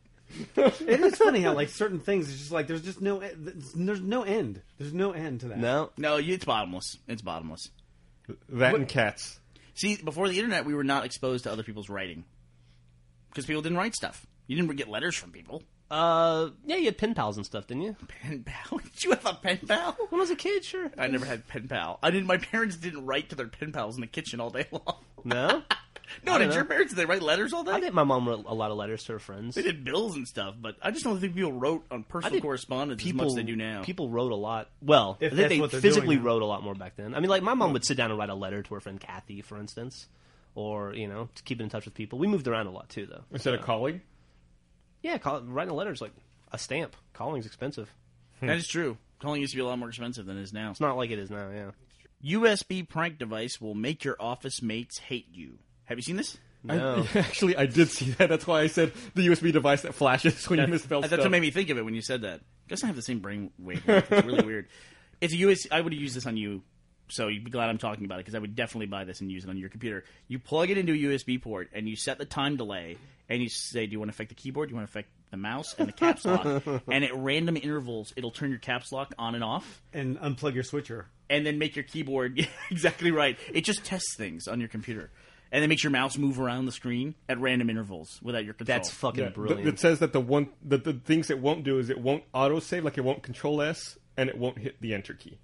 it is funny how like certain things it's just like there's just no there's no end. There's no end to that. No, No, it's bottomless. It's bottomless. That and cats. See, before the internet, we were not exposed to other people's writing because people didn't write stuff. You didn't get letters from people. uh, yeah, you had pen pals and stuff, didn't you? Pen pal? Did you have a pen pal? When I was a kid, sure. I never had pen pal. I didn't. My parents didn't write to their pen pals in the kitchen all day long. No, No, I did don't your know. parents? Did they write letters all day? I think my mom wrote a lot of letters to her friends. They did bills and stuff, but I just don't think people wrote on personal think correspondence people, as much as they do now. People wrote a lot. Well, If I think that's they what they're physically doing now. wrote a lot more back then. I mean, like my mom would sit down and write a letter to her friend Kathy, for instance, or you know, to keep in touch with people. We moved around a lot too, though. Instead of So, calling. yeah, call, writing a letter is like a stamp. Calling's expensive. That is true. Calling used to be a lot more expensive than it is now. It's not like it is now. Yeah. U S B prank device will make your office mates hate you. Have you seen this? No. I, actually, I did see that. That's why I said the U S B device that flashes when you misspell That's stuff. what made me think of it when you said that. I guess I have the same brain wavelength. It's really weird. It's a U S. I would use this on you, so you'd be glad I'm talking about it because I would definitely buy this and use it on your computer. You plug it into a U S B port and you set the time delay and you say, do you want to affect the keyboard? Do you want to affect the mouse and the caps lock? And at random intervals, it'll turn your caps lock on and off. And unplug your switcher. And then make your keyboard yeah, exactly right. It just tests things on your computer, and then makes your mouse move around the screen at random intervals without your control. That's fucking Yeah, brilliant. th- It says that the one the, the things it won't do is it won't autosave, like it won't Control S, and it won't hit the Enter key.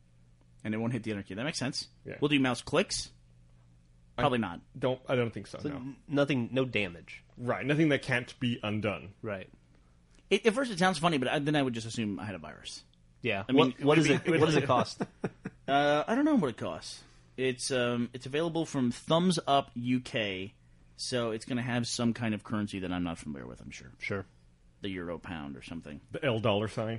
and it won't hit the enter key. That makes sense. Yeah. We'll do mouse clicks. Probably not. Don't I don't think so. So no. n- nothing, no damage. Right, nothing that can't be undone. Right. It, at first, it sounds funny, but I, then I would just assume I had a virus. Yeah. I mean, what what it is would it? be- it would- What does it cost? Uh, I don't know what it costs. It's um, it's available from Thumbs Up U K, so it's going to have some kind of currency that I'm not familiar with. I'm sure Sure. the euro, pound, or something. The L dollar sign.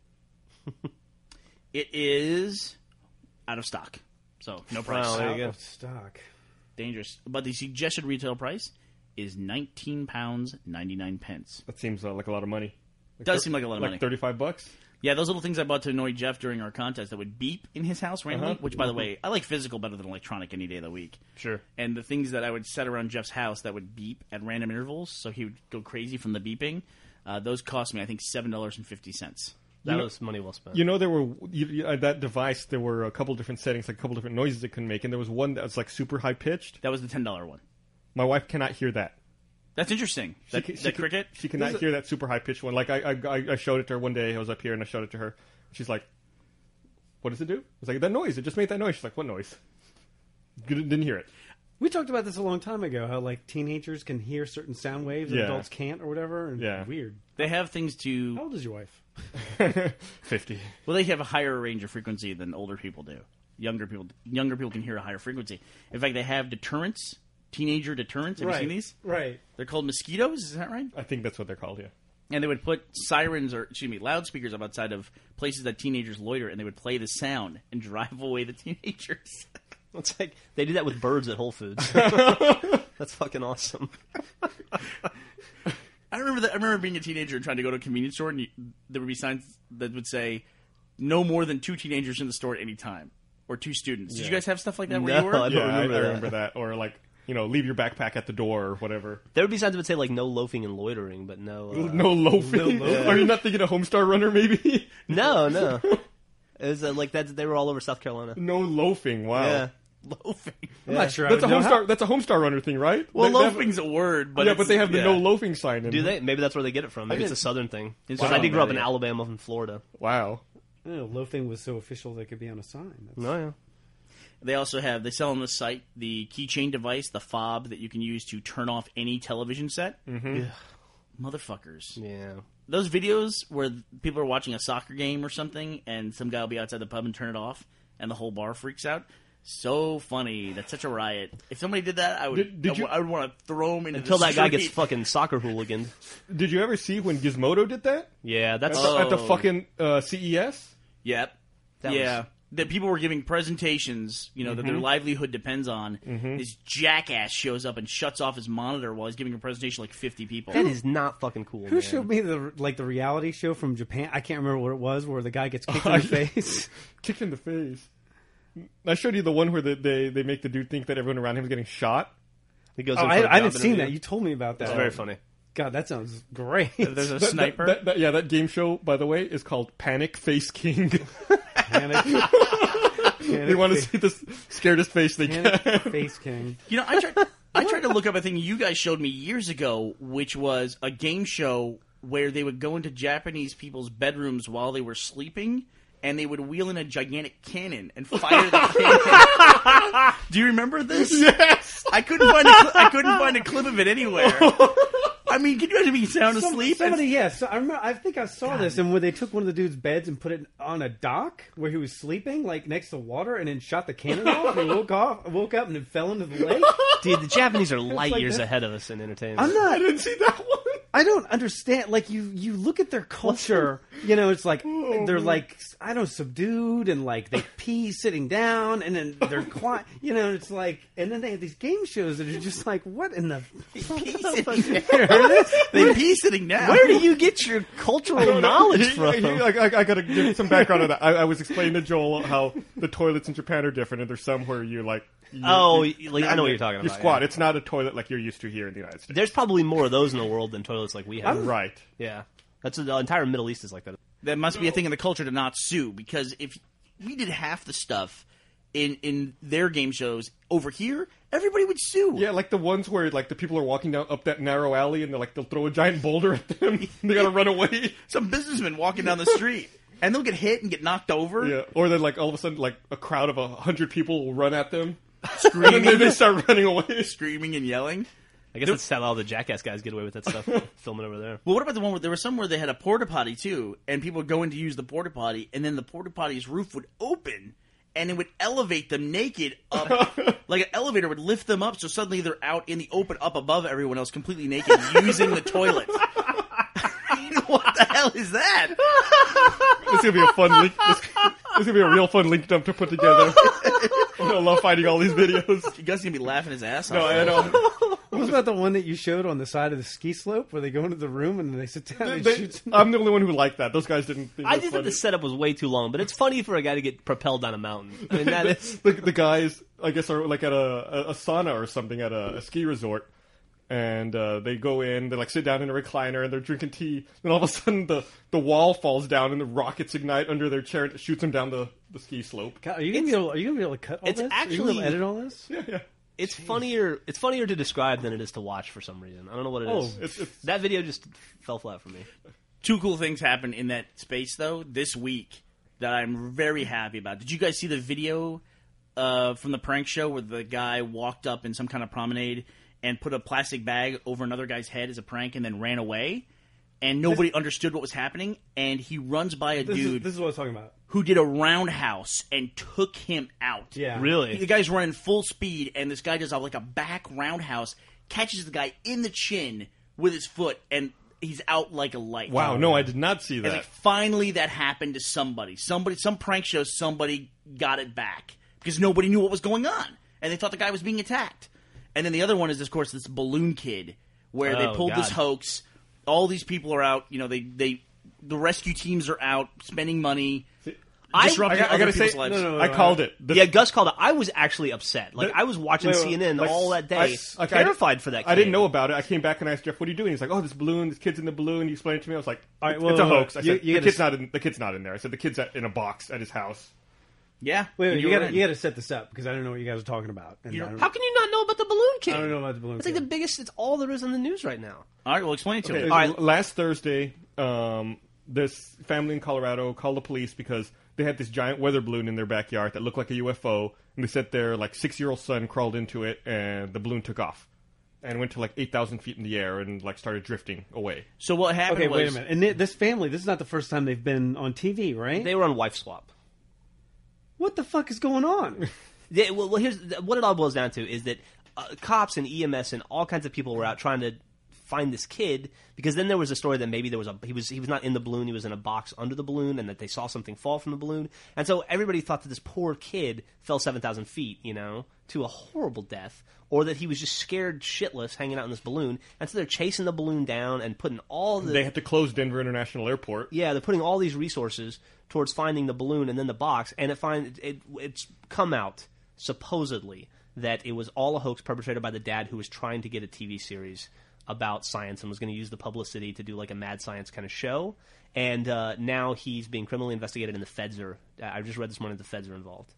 It is out of stock, so no price. Wow, there you Out go. of stock. Dangerous. But the suggested retail price is nineteen pounds ninety nine pence. That seems uh, like a lot of money. Like Does thir- seem like a lot of like money. thirty-five bucks. Yeah, those little things I bought to annoy Jeff during our contest that would beep in his house randomly. Uh-huh. Which, by the way, I like physical better than electronic any day of the week. Sure. And the things that I would set around Jeff's house that would beep at random intervals, so he would go crazy from the beeping. Uh, those cost me, I think, seven dollars and fifty cents. That You know- was money well spent. You know, there were you, you, uh, that device. There were a couple different settings, like a couple different noises it can make, and there was one that was like super high pitched. That was the ten dollar one. My wife cannot hear that. That's interesting. She, That, ca- she that ca- cricket. She cannot hear that super high pitched one. Like I, I, I showed it to her one day. I was up here and I showed it to her. She's like, "What does it do?" I was like, "That noise. It just made that noise." She's like, "What noise?" Good- Didn't hear it. We talked about this a long time ago. How like teenagers can hear certain sound waves and Yeah. adults can't, or whatever. And Yeah. weird. They have things How to. old is your wife? Fifty. Well, they have a higher range of frequency than older people do. Younger people, younger people can hear a higher frequency. In fact, they have deterrents, teenager deterrents. Have you seen these? Right. They're called mosquitoes. Is that right? I think that's what they're called. Yeah. And they would put sirens or excuse me, loudspeakers up outside of places that teenagers loiter, and they would play the sound and drive away the teenagers. It's like they do that with birds at Whole Foods. That's fucking awesome. I remember that. I remember being a teenager and trying to go to a convenience store, and you, there would be signs that would say, "No more than two teenagers in the store at any time," or two students. Did you Yeah. guys have stuff like that where No, you were? I don't Yeah, I, I remember that. remember that. Or like, you know, leave your backpack at the door or whatever. There would be signs that would say like no loafing and loitering, but no, uh, no loafing. Are you not thinking of Homestar Runner? Maybe. no, no. It was uh, like that. They were all over South Carolina. No loafing. Wow. Yeah. Loafing. I'm not sure. That's a I would know Homestar. how- That's a Homestar Runner thing, right? Well, They- they have- loafing's a word, but yeah, it's- but they have the yeah. no loafing sign. In Do they? Maybe that's where they get it from. Maybe it's a didn't- Southern thing. It's Because I from did grow up in there, yeah. Alabama and Florida. Wow. I don't know, loafing was so official that it could be on a sign. That's, No, yeah. They also have, they sell on the site the keychain device, the fob that you can use to turn off any television set. Mm-hmm. Motherfuckers. Yeah. Those videos where people are watching a soccer game or something and some guy will be outside the pub and turn it off and the whole bar freaks out. So funny. That's such a riot. If somebody did that, I would. Did- did I, you- would- I would want to throw him into Until the that guy gets street. fucking soccer hooligan. Did you ever see when Gizmodo did that Yeah, that's at, the, at the Oh. fucking uh, C E S? Yep. That yeah. was- That people were giving presentations, you know, that Mm-hmm. their livelihood depends on. This jackass shows up and shuts off his monitor while he's giving a presentation like fifty people. that is not fucking cool. Who man. showed me the like the reality show from Japan? I can't remember what it was, where the guy gets kicked Oh, in the I- face. Kicked in the face. I showed you the one where they, they, they make the dude think that everyone around him is getting shot. He goes Oh, in for I, a I job haven't seen interview. that. You told me about that. It's very funny. God, that sounds great. There's a That- sniper. That, that, yeah, that game show, by the way, is called Panic Face King. Panic, They want to see the scaredest face they Panic can. Face King. You know, I tried. I tried to look up a thing you guys showed me years ago, which was a game show where they would go into Japanese people's bedrooms while they were sleeping, and they would wheel in a gigantic cannon and fire the cannon. Do you remember this? Yes! I couldn't find. A cl- I couldn't find a clip of it anywhere. I mean, can you imagine being sound Some- asleep? Somebody, yes. I remember. I think I saw this, and where they took one of the dude's beds and put it on a dock where he was sleeping, like next to water, and then shot the cannon off, and he woke off, woke up, and then fell into the lake. Dude, the Japanese are light like years that. ahead of us in entertainment. I'm I not. didn't see that one. I don't understand. Like you, you look at their culture. You know, it's like they're like I don't know, subdued, and like they pee sitting down, and then they're quiet. You know, it's like, and then they have these game shows that are just like, what in the? pee sitting down. They pee sitting down. Where do you get your cultural knowledge He- from? he- like, I, I gotta give some background on that. I, I was explaining to Joel how the toilets in Japan are different, and there's some where you like. You, Oh, you- like, I know what you're talking You about, squat. yeah. It's not a toilet like you're used to here in the United States. There's probably more of those in the world than toilets like we have. Right. Yeah, that's the entire Middle East is like that. That must be a thing in the culture to not sue, because if we did half the stuff in in their game shows over here, everybody would sue. Yeah, like the ones where like the people are walking down up that narrow alley, and they're like they'll throw a giant boulder at them. They gotta run away. Some businessmen walking down the street, and they'll get hit and get knocked over. Yeah. Or then like all of a sudden like a crowd of a hundred people will run at them, Screaming, and then they start running away. screaming and yelling. I guess that's how all the Jackass guys get away with that stuff, filming over there. Well, what about the one where there was some where they had a porta potty too, and people would go in to use the porta potty, and then the porta potty's roof would open, and it would elevate them naked up, like an elevator would lift them up, so suddenly they're out in the open, up above everyone else, completely naked, using the toilet. What the hell is that? This is gonna be a fun link. This, this is gonna be a real fun link dump to put together. I'm gonna love finding all these videos. You guys gonna be laughing his ass off. No, I know. What about the one that you showed on the side of the ski slope where they go into the room and they sit down and They- shoot? Some... I'm the only one who liked that. Those guys didn't. Think it I was just thought funny. the setup was way too long, but it's funny for a guy to get propelled down a mountain. I mean, that is. the, the guys, I guess, are like at a, a, a sauna or something at a, a ski resort, and uh, they go in, they like sit down in a recliner, and they're drinking tea. Then all of a sudden, the, the wall falls down, and the rockets ignite under their chair, and it shoots them down the, the ski slope. God, are you gonna be able? Are you gonna be able to cut all It's this? Are you gonna be able to actually- edit all this? Yeah, yeah. It's funnier. It's funnier to describe than it is to watch for some reason. I don't know what it is. Oh. It's, it's, That video just fell flat for me. Two cool things happened in that space though this week that I'm very happy about. Did you guys see the video uh, from the prank show where the guy walked up in some kind of promenade and put a plastic bag over another guy's head as a prank and then ran away? And nobody understood what was happening, and he runs by a This dude is, this is what I was talking about. who did a roundhouse and took him out. Yeah, Really? The guy's running full speed, and this guy does a, like a back roundhouse, catches the guy in the chin with his foot, and he's out like a light. wow, no, I did not see And that. like finally that happened to somebody. Somebody, some prank show, somebody got it back because nobody knew what was going on, and they thought the guy was being attacked. And then the other one is, of course, this balloon kid, where they Oh, pulled this God. hoax. All these people are out. You know, they they the rescue teams are out spending money, I- disrupting I got- I other gotta people's say- lives. no, no, I called it. The- Yeah, Gus called it. I was actually upset. Like The- I was watching wait, wait, C N N like, all that day, I- like, I- terrified for that kid. I didn't know about it. I came back and asked Jeff, "What are you doing?" He's like, "Oh, this balloon. This kid's in the balloon." He explained it to me. I was like, All right, "It's, wait, it's a wait, wait. hoax." I You- said, you "The gotta kid's s- not in. The kid's not in there." I said, "The kid's at, in a box at his house." Yeah, Wait, and wait, you were got to in. you got to set this up because I don't know what you guys are talking about. And You I, know, don't, How can you not know about the balloon kid? I don't know about the balloon. It's like the kid. biggest. It's all there is in the news right now. All right, well, explain it to Okay, me. All right. l- last Thursday, um, this family in Colorado called the police because they had this giant weather balloon in their backyard that looked like a U F O, and they said their like six-year-old son crawled into it, and the balloon took off and went to like eight thousand feet in the air and like started drifting away. So what happened Okay, was wait a minute. And thi- this family, this is not the first time they've been on T V, right? They were on wife swap. What the fuck is going on? They, well, well, here's what it all boils down to is that uh, cops and E M S and all kinds of people were out trying to find this kid, because then there was a story that maybe there was a he was he was not in the balloon, he was in a box under the balloon, and that they saw something fall from the balloon, and so everybody thought that this poor kid fell seven thousand feet, you know, to a horrible death, or that he was just scared shitless hanging out in this balloon, and so they're chasing the balloon down and putting all the They had to close Denver International Airport. yeah they're putting all these resources towards finding the balloon and then the box, and it find it it's come out supposedly that it was all a hoax perpetrated by the dad who was trying to get a T V series about science and was going to use the publicity to do like a mad science kind of show. And uh, now he's being criminally investigated, and the feds are. I just read this morning that the feds are involved.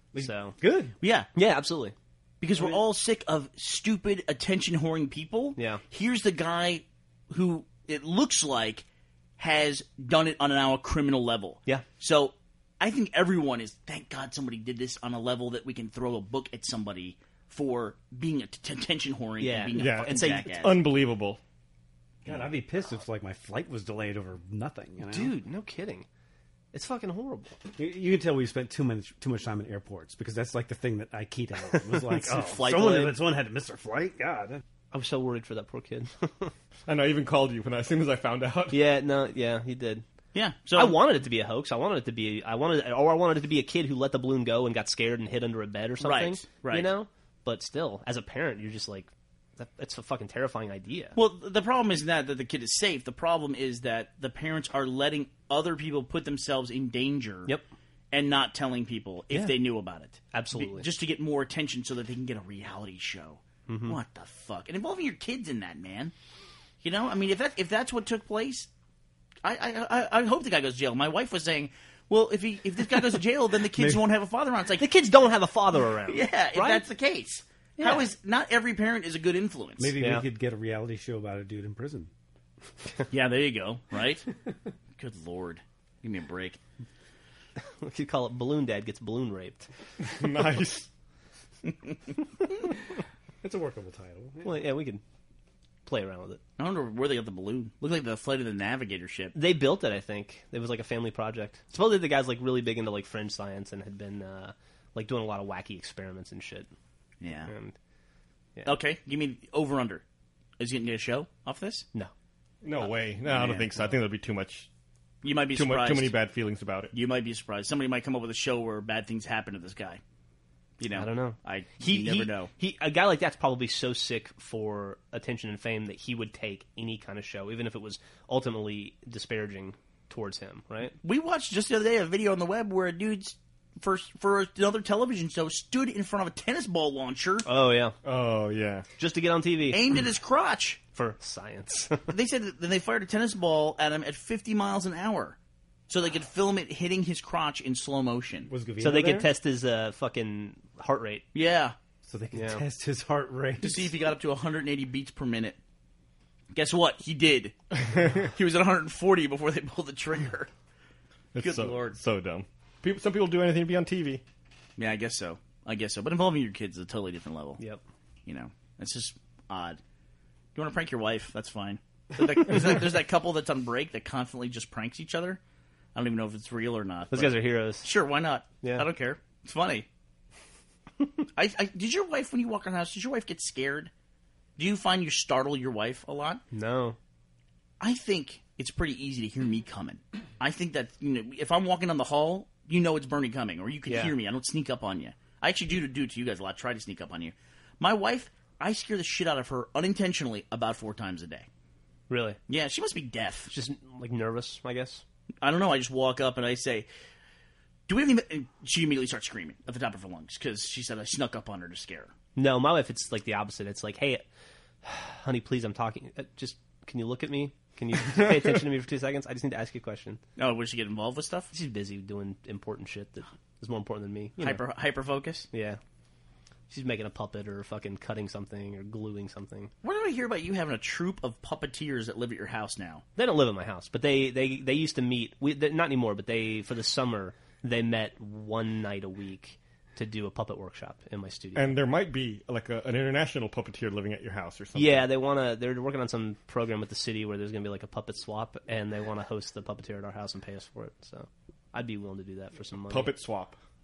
So Good. Yeah. yeah, absolutely. Because we're all sick of stupid, attention-whoring people. Yeah. Here's the guy who, it looks like, has done it on an now a criminal level. Yeah. So I think everyone is, thank God somebody did this on a level that we can throw a book at somebody for being a t- attention whoring Yeah. and being Yeah, a fucking and say- jackass. It's unbelievable. God, I'd be pissed if like my flight was delayed over nothing. You know? Dude, no kidding. It's fucking horrible. You, you can tell we spent too much too much time in airports, because that's like the thing that I keyed out. It was like, oh, Flight someone, delay. someone had to miss their flight. God, I was so worried for that poor kid. And I even called you when I, as soon as I found out. yeah, no, yeah, he did. Yeah. So I wanted it to be a hoax. I wanted it to be. I wanted, or I wanted it to be a kid who let the balloon go and got scared and hid under a bed or something. Right, right. You know, but still, as a parent, you're just like, that, that's a fucking terrifying idea. Well, the problem is not that the kid is safe. The problem is that the parents are letting other people put themselves in danger. Yep. And not telling people if Yeah. they knew about it. Absolutely. Be- just to get more attention so that they can get a reality show. Mm-hmm. What the fuck? And involving your kids in that, man. You know, I mean, if that if that's what took place, I I, I, I hope the guy goes to jail. My wife was saying, well, if he if this guy goes to jail, then the kids won't have a father around. It's like, The kids don't have a father around. yeah, if right? that's the case. Yeah. How is not every parent is a good influence? maybe Yeah. we could get a reality show about a dude in prison. Yeah, there you go. Right? Good lord, give me a break. We could call it Balloon Dad Gets Balloon Raped. Nice. It's a workable title. Well, yeah, we could play around with it. I wonder where they got the balloon. Looked like the flight of the Navigator ship. They built it, I think. It was like a family project. Supposedly the guy's like really big into like fringe science and had been uh, like doing a lot of wacky experiments and shit. Yeah. And Okay, give me over under. Is he going to get a show off this? no, No way. No, I don't yeah, think so. I think there'll be too much, You might be too surprised. much, too many bad feelings about it. You might be surprised. Somebody might come up with a show where bad things happen to this guy. You know, I don't know. I he you never he, know. He a guy like that's probably so sick for attention and fame that he would take any kind of show, even if it was ultimately disparaging towards him. Right? We watched just the other day a video on the web where a dude's for for another television show stood in front of a tennis ball launcher Oh yeah, Oh, yeah. just to get on T V aimed at his crotch. for science. They said that they fired a tennis ball at him at fifty miles an hour, so they could film it hitting his crotch in slow motion. Was Gavino so they there? could test his uh, fucking heart rate. Yeah, So they could Yeah. test his heart rate to see if he got up to one hundred eighty beats per minute. Guess what? He did. He was at one hundred forty before they pulled the trigger. It's Good so, Lord. so dumb. People, some people do anything to be on T V. Yeah, I guess so. I guess so. But involving your kids is a totally different level. Yep. You know, it's just odd. You want to prank your wife? That's fine. There's that, there's, that, there's that couple that's on break that constantly just pranks each other. I don't even know if it's real or not. Those but- guys are heroes. Sure, why not? Yeah. I don't care. It's funny. I, I did your wife, when you walk around the house, does your wife get scared? Do you find you startle your wife a lot? No. I think it's pretty easy to hear me coming. I think that, you know, if I'm walking down the hall, you know it's Bernie coming, or you can Yeah. hear me. I don't sneak up on you. I actually do do it to you guys a lot. Try to sneak up on you. My wife, I scare the shit out of her unintentionally about four times a day. Really? Yeah, she must be deaf. Just like nervous, I guess. I don't know. I just walk up and I say, "Do we have any?" And she immediately starts screaming at the top of her lungs because she said I snuck up on her to scare her. No, my wife, it's like the opposite. It's like, hey, honey, please, I'm talking. Uh, Just, can you look at me? Can you pay attention to me for two seconds? I just need to ask you a question. Oh, would she get involved with stuff? She's busy doing important shit that is more important than me. You know. Hyper hyper focus. Yeah. She's making a puppet or fucking cutting something or gluing something. Where do I hear about you having a troupe of puppeteers that live at your house now? They don't live at my house, but they, they, they used to meet. We, they, not anymore, but they, for the summer, they met one night a week to do a puppet workshop in my studio. And there might be like a, an international puppeteer living at your house or something. Yeah, they want to. They're working on some program with the city where there's going to be like a puppet swap, and they want to host the puppeteer at our house and pay us for it. So, I'd be willing to do that for some money. Puppet swap.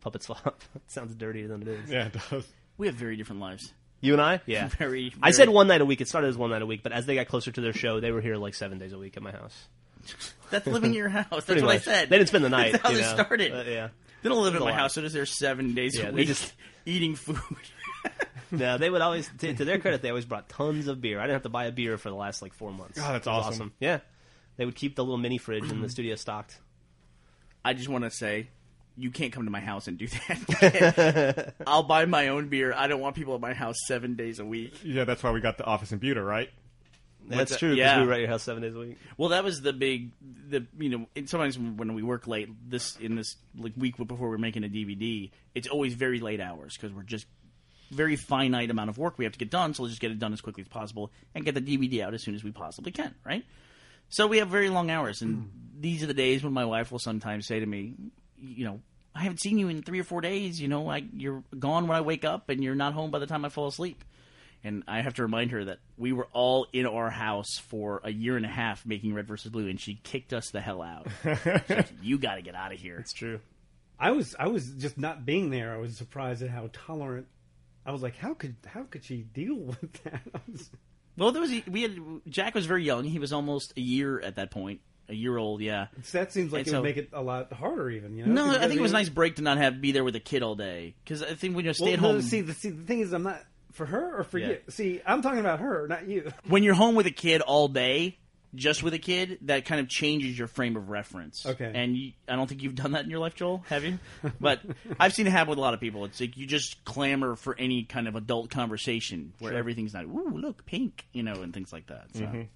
puppet swap. It sounds dirtier than it is. Yeah, it does. We have very different lives. You and I? Yeah. Very, very. I said one night a week. It started as one night a week, but as they got closer to their show, they were here like seven days a week at my house. That's living in your house. That's Pretty what much. I said. They didn't spend the night. That's how you they know? started. Uh, yeah. They don't live in It's a my lot. house. They're just there seven days Yeah, a they week, just- eating food. No, they would always, to, to their credit, they always brought tons of beer. I didn't have to buy a beer for the last like four months. God, that's It was awesome. Yeah. They would keep the little mini fridge in the studio stocked. I just want to say, you can't come to my house and do that. I'll buy my own beer. I don't want people at my house seven days a week. Yeah, that's why we got the office in Buda, right? That's that? true, because Yeah. we were at your house seven days a week. Well, that was the big, the you know, it, sometimes when we work late, this in this like week before we're making a D V D, it's always very late hours because we're just very finite amount of work we have to get done. So let's just get it done as quickly as possible and get the D V D out as soon as we possibly can, right? So we have very long hours, and these are the days when my wife will sometimes say to me, you know, I haven't seen you in three or four days. You know, I, you're gone when I wake up, and you're not home by the time I fall asleep. And I have to remind her that we were all in our house for a year and a half making Red versus. Blue, and she kicked us the hell out. She's like, you got to get out of here. It's true. I was I was just not being there. I was surprised at how tolerant. I was like, how could how could she deal with that? I was- Well, there was we had Jack was very young. He was almost a year at that point, a year old. Yeah. that seems like And it so- would make it a lot harder, even. You know? No, 'Cause I think it was a mean- nice break to not have be there with a kid all day. Because I think when you stay Well, at no, home, see, the, see, the thing is, I'm not for her or for Yeah. you. See, I'm talking about her, not you. when you're home with a kid all day, just with a kid, that kind of changes your frame of reference. Okay. And you, I don't think you've done that in your life, Joel, have you? But I've seen it happen with a lot of people. It's like you just clamor for any kind of adult conversation where Sure. everything's not, ooh, look, pink, you know, and things like that. So. Mm-hmm.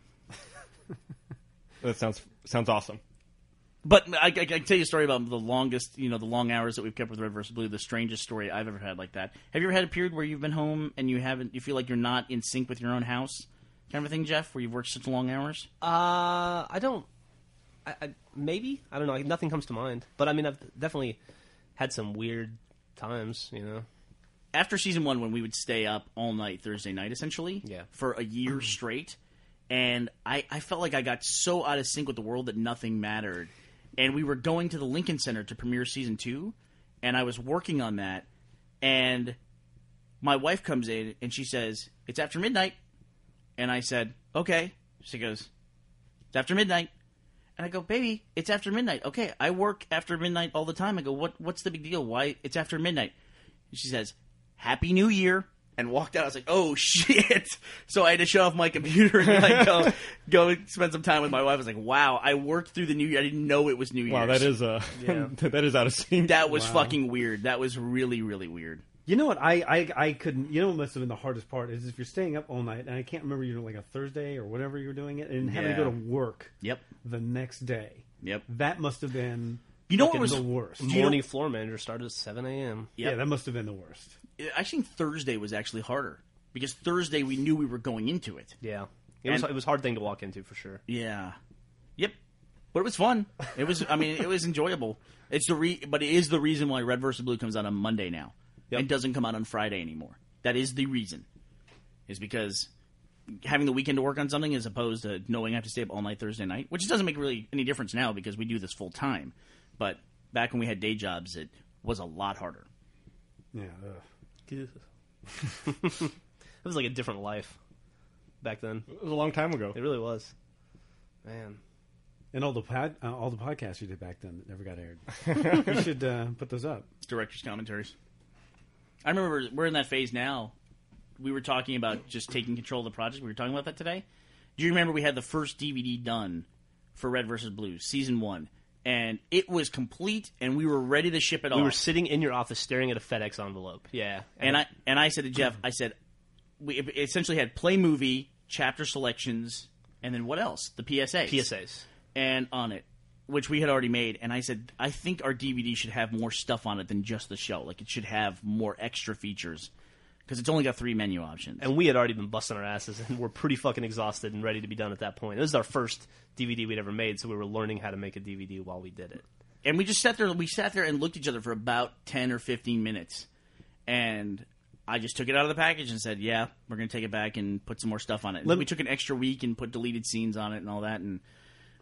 That sounds sounds awesome. But I, I, I can tell you a story about the longest, you know, the long hours that we've kept with Red versus. Blue. The strangest story I've ever had like that. Have you ever had a period where you've been home and you haven't, you feel like you're not in sync with your own house, kind of a thing, Jeff, where you've worked such long hours? Uh, I don't. I, I maybe I don't know. Nothing comes to mind. But I mean, I've definitely had some weird times. You know. After season one, when we would stay up all night Thursday night, essentially, Yeah. for a year straight, and I, I felt like I got so out of sync with the world that nothing mattered. And we were going to the Lincoln Center to premiere season two, and I was working on that, and my wife comes in and she says, "It's after midnight," and I said, "Okay." She goes, "It's after midnight." And I go, "Baby, it's after midnight." "Okay, I work after midnight all the time." I go, "What? What's the big deal? Why it's after midnight?" And she says, "Happy New Year," and walked out. I was like, "Oh shit!" So I had to shut off my computer and like go go spend some time with my wife. I was like, "Wow, I worked through the New Year. I didn't know it was New Year's." Wow, that is uh, that is out of sync. that was Wow. fucking weird. That was really really weird. You know what? I, I I couldn't. You know what must have been the hardest part is if you're staying up all night, and I can't remember, you know, like a Thursday or whatever you were doing it, and having to Yeah. go to work Yep. the next day. Yep. That must have been. You know what fucking was the worst? Do you know- Morning floor manager started at seven a.m. Yep. Yeah, that must have been the worst. I think Thursday was actually harder because Thursday we knew we were going into it. Yeah, it was And- it was a hard thing to walk into for sure. Yeah. Yep. But it was fun. It was. I mean, it was enjoyable. It's the re, but it is the reason why Red versus. Blue comes out on Monday now, Yep. and doesn't come out on Friday anymore. That is the reason. Is because having the weekend to work on something as opposed to knowing I have to stay up all night Thursday night, which doesn't make really any difference now because we do this full time. But back when we had day jobs, it was a lot harder. Yeah. Ugh. It was like a different life back then. It was a long time ago. It really was. Man. And all the pod, uh, all the podcasts you did back then that never got aired. You should uh, put those up. Director's commentaries. I remember we're in that phase now. We were talking about just taking control of the project. We were talking about that today. Do you remember we had the first D V D done for Red versus. Blue, season one, and it was complete, and we were ready to ship it We off. were sitting in your office staring at a FedEx envelope. Yeah. and I and I said to Jeff, I said, we it essentially had play movie, chapter selections, and then what else? The P S As. P S As. And on it, which we had already made. And I said, I think our D V D should have more stuff on it than just the show. Like, it should have more extra features. Because it's only got three menu options. And we had already been busting our asses and we're pretty fucking exhausted and ready to be done at that point. It was our first D V D we'd ever made, so we were learning how to make a D V D while we did it. And we just sat there, we sat there and looked at each other for about ten or fifteen minutes. And I just took it out of the package and said, yeah, we're going to take it back and put some more stuff on it. And Let- we took an extra week and put deleted scenes on it and all that. And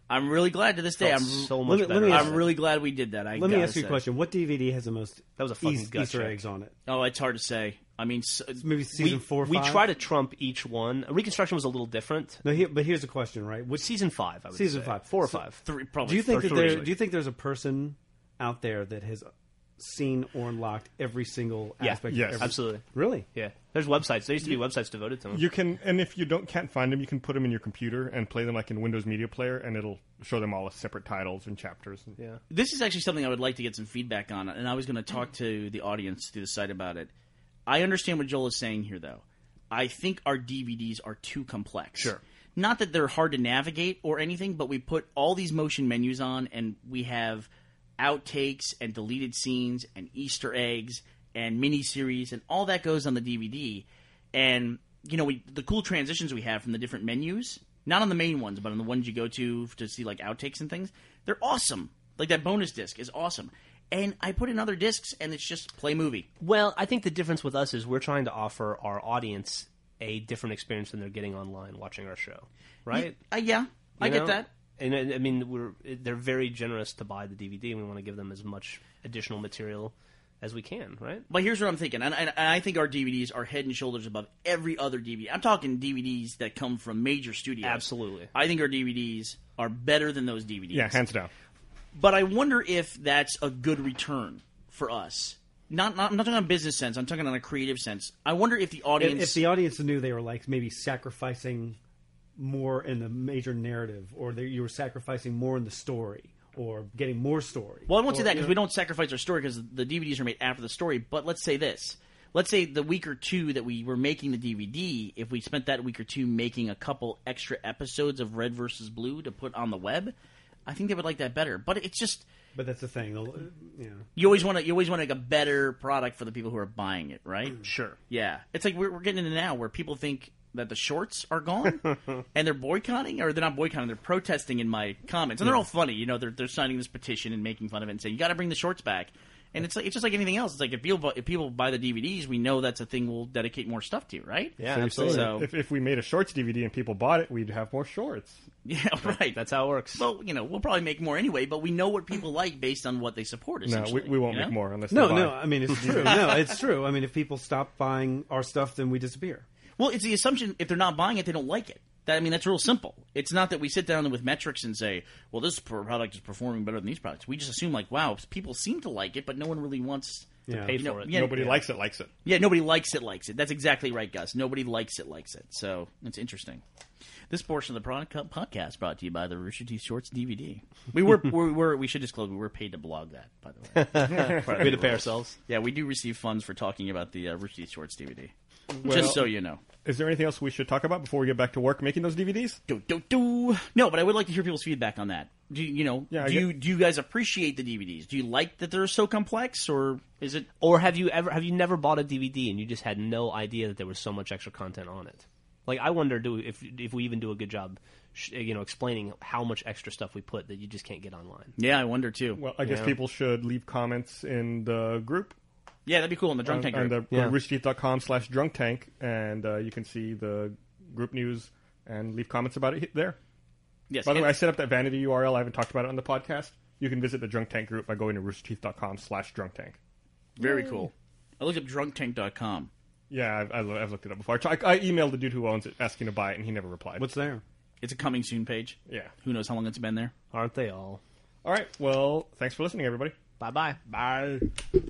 I'm really glad to this day. I'm so much let me- better. let me ask- I'm really glad we did that. I Let me gotta ask you a say. question. What D V D has the most That was a fucking Eas- gut Easter check. eggs on it? Oh, it's hard to say. I mean, s Maybe season we, four or we five? try to trump each one. Reconstruction was a little different. No, here, but here's the question, right? What, Season five, I would Season say. five. Four or So- five. three, probably do you think or that three, there? usually. Do you think there's a person out there that has seen or unlocked every single Yeah. aspect? Yes. of every, Absolutely. Really? Yeah. There's websites. There used to be websites devoted to them. You can, and if you don't can't find them, you can put them in your computer and play them like in Windows Media Player, and it'll show them all as separate titles and chapters. yeah. This is actually something I would like to get some feedback on, and I was going to talk to the audience through the site about it. I understand what Joel is saying here, though. I think our D V Ds are too complex. Sure. Not that they're hard to navigate or anything, but we put all these motion menus on, and we have outtakes and deleted scenes and Easter eggs and miniseries, and all that goes on the D V D. And, you know, we, the cool transitions we have from the different menus, not on the main ones, but on the ones you go to to see, like, outtakes and things, they're awesome. Like, that bonus disc is awesome. And I put in other discs, and it's just play movie. Well, I think the difference with us is we're trying to offer our audience a different experience than they're getting online watching our show, right? Uh, yeah, I You get know? that. And I I mean, we're they're very generous to buy the D V D, and we want to give them as much additional material as we can, right? But here's what I'm thinking, and, and, and I think our D V Ds are head and shoulders above every other D V D. I'm talking D V Ds that come from major studios. Absolutely. I think our D V Ds are better than those D V Ds. Yeah, hands down. But I wonder if that's a good return for us. Not, not I'm not talking on business sense. I'm talking on a creative sense. I wonder if the If, audience. if the audience knew they were like maybe sacrificing more in the major narrative, or that you were sacrificing more in the story, or getting more story. Well, I won't say Or, that you because know- we don't sacrifice our story because the D V Ds are made after the story. But let's say this. Let's say the week or two that we were making the D V D, if we spent that week or two making a couple extra episodes of Red versus Blue to put on the web, I think they would like that better. But it's just But that's the thing. they'll- You know. you always want to you always want to make a better product for the people who are buying it, right? Sure. Yeah, it's like we're, we're getting into now where people think that the shorts are gone and they're boycotting, or they're not boycotting, they're protesting in my comments, and they're all funny. You know, they're they're signing this petition and making fun of it and saying you got to bring the shorts back. And it's like it's just like anything else. It's like if people bu- if people buy the D V Ds, we know that's a thing we'll dedicate more stuff to, right? Yeah, So you're absolutely. saying So- if, if we made a shorts D V D and people bought it, we'd have more shorts. Yeah, right. That's how it works. Well, you know, we'll probably make more anyway, but we know what people like based on what they support. No, Essentially, we, we won't you know? make more unless No, they buy. no. I mean, it's true. No, it's true. I mean, if people stop buying our stuff, then we disappear. Well, it's the assumption if they're not buying it, they don't like it. That, I mean, that's real simple. It's not that we sit down with metrics and say, well, this product is performing better than these products. We just assume, like, wow, people seem to like it, but no one really wants Yeah. Pay you know, for it. yeah, Nobody yeah. likes it, likes it. Yeah, nobody likes it, likes it. That's exactly right, Gus. Nobody likes it, likes it. So it's interesting. This portion of the product podcast brought to you by the Rooster Teeth Shorts D V D. We were, we were, we should disclose we were paid to blog that, by the way. We had to pay ourselves. Yeah, we do receive funds for talking about the uh, Rooster Teeth Shorts D V D. Well- Just so you know. Is there anything else we should talk about before we get back to work making those D V Ds? Do, do, do. No, but I would like to hear people's feedback on that. Do you, you know? Yeah, I do get- you do you guys appreciate the D V Ds? Do you like that they're so complex, or is it? Or have you ever have you never bought a D V D and you just had no idea that there was so much extra content on it? Like, I wonder do if if we even do a good job, sh- you know, explaining how much extra stuff we put that you just can't get online. Yeah, I wonder too. Well, I guess Yeah. people should leave comments in the group. yeah, that'd be cool in the drunk on, tank on group. the Yeah. rooster teeth dot com slash drunk tank, and uh, you can see the group news and leave comments about it there. Yes. By the and- way, I set up that vanity U R L. I haven't talked about it on the podcast. You can visit the drunk tank group by going to rooster teeth dot com slash drunk tank. very cool. I looked up drunk tank dot com. Yeah, I've, I've I've looked it up before. I, tried, I emailed the dude who owns it asking to buy it, and he never replied. What's there? It's a coming soon page. Yeah. Who knows how long it's been there? Aren't they all? All right. Well, thanks for listening, everybody. Bye bye. Bye.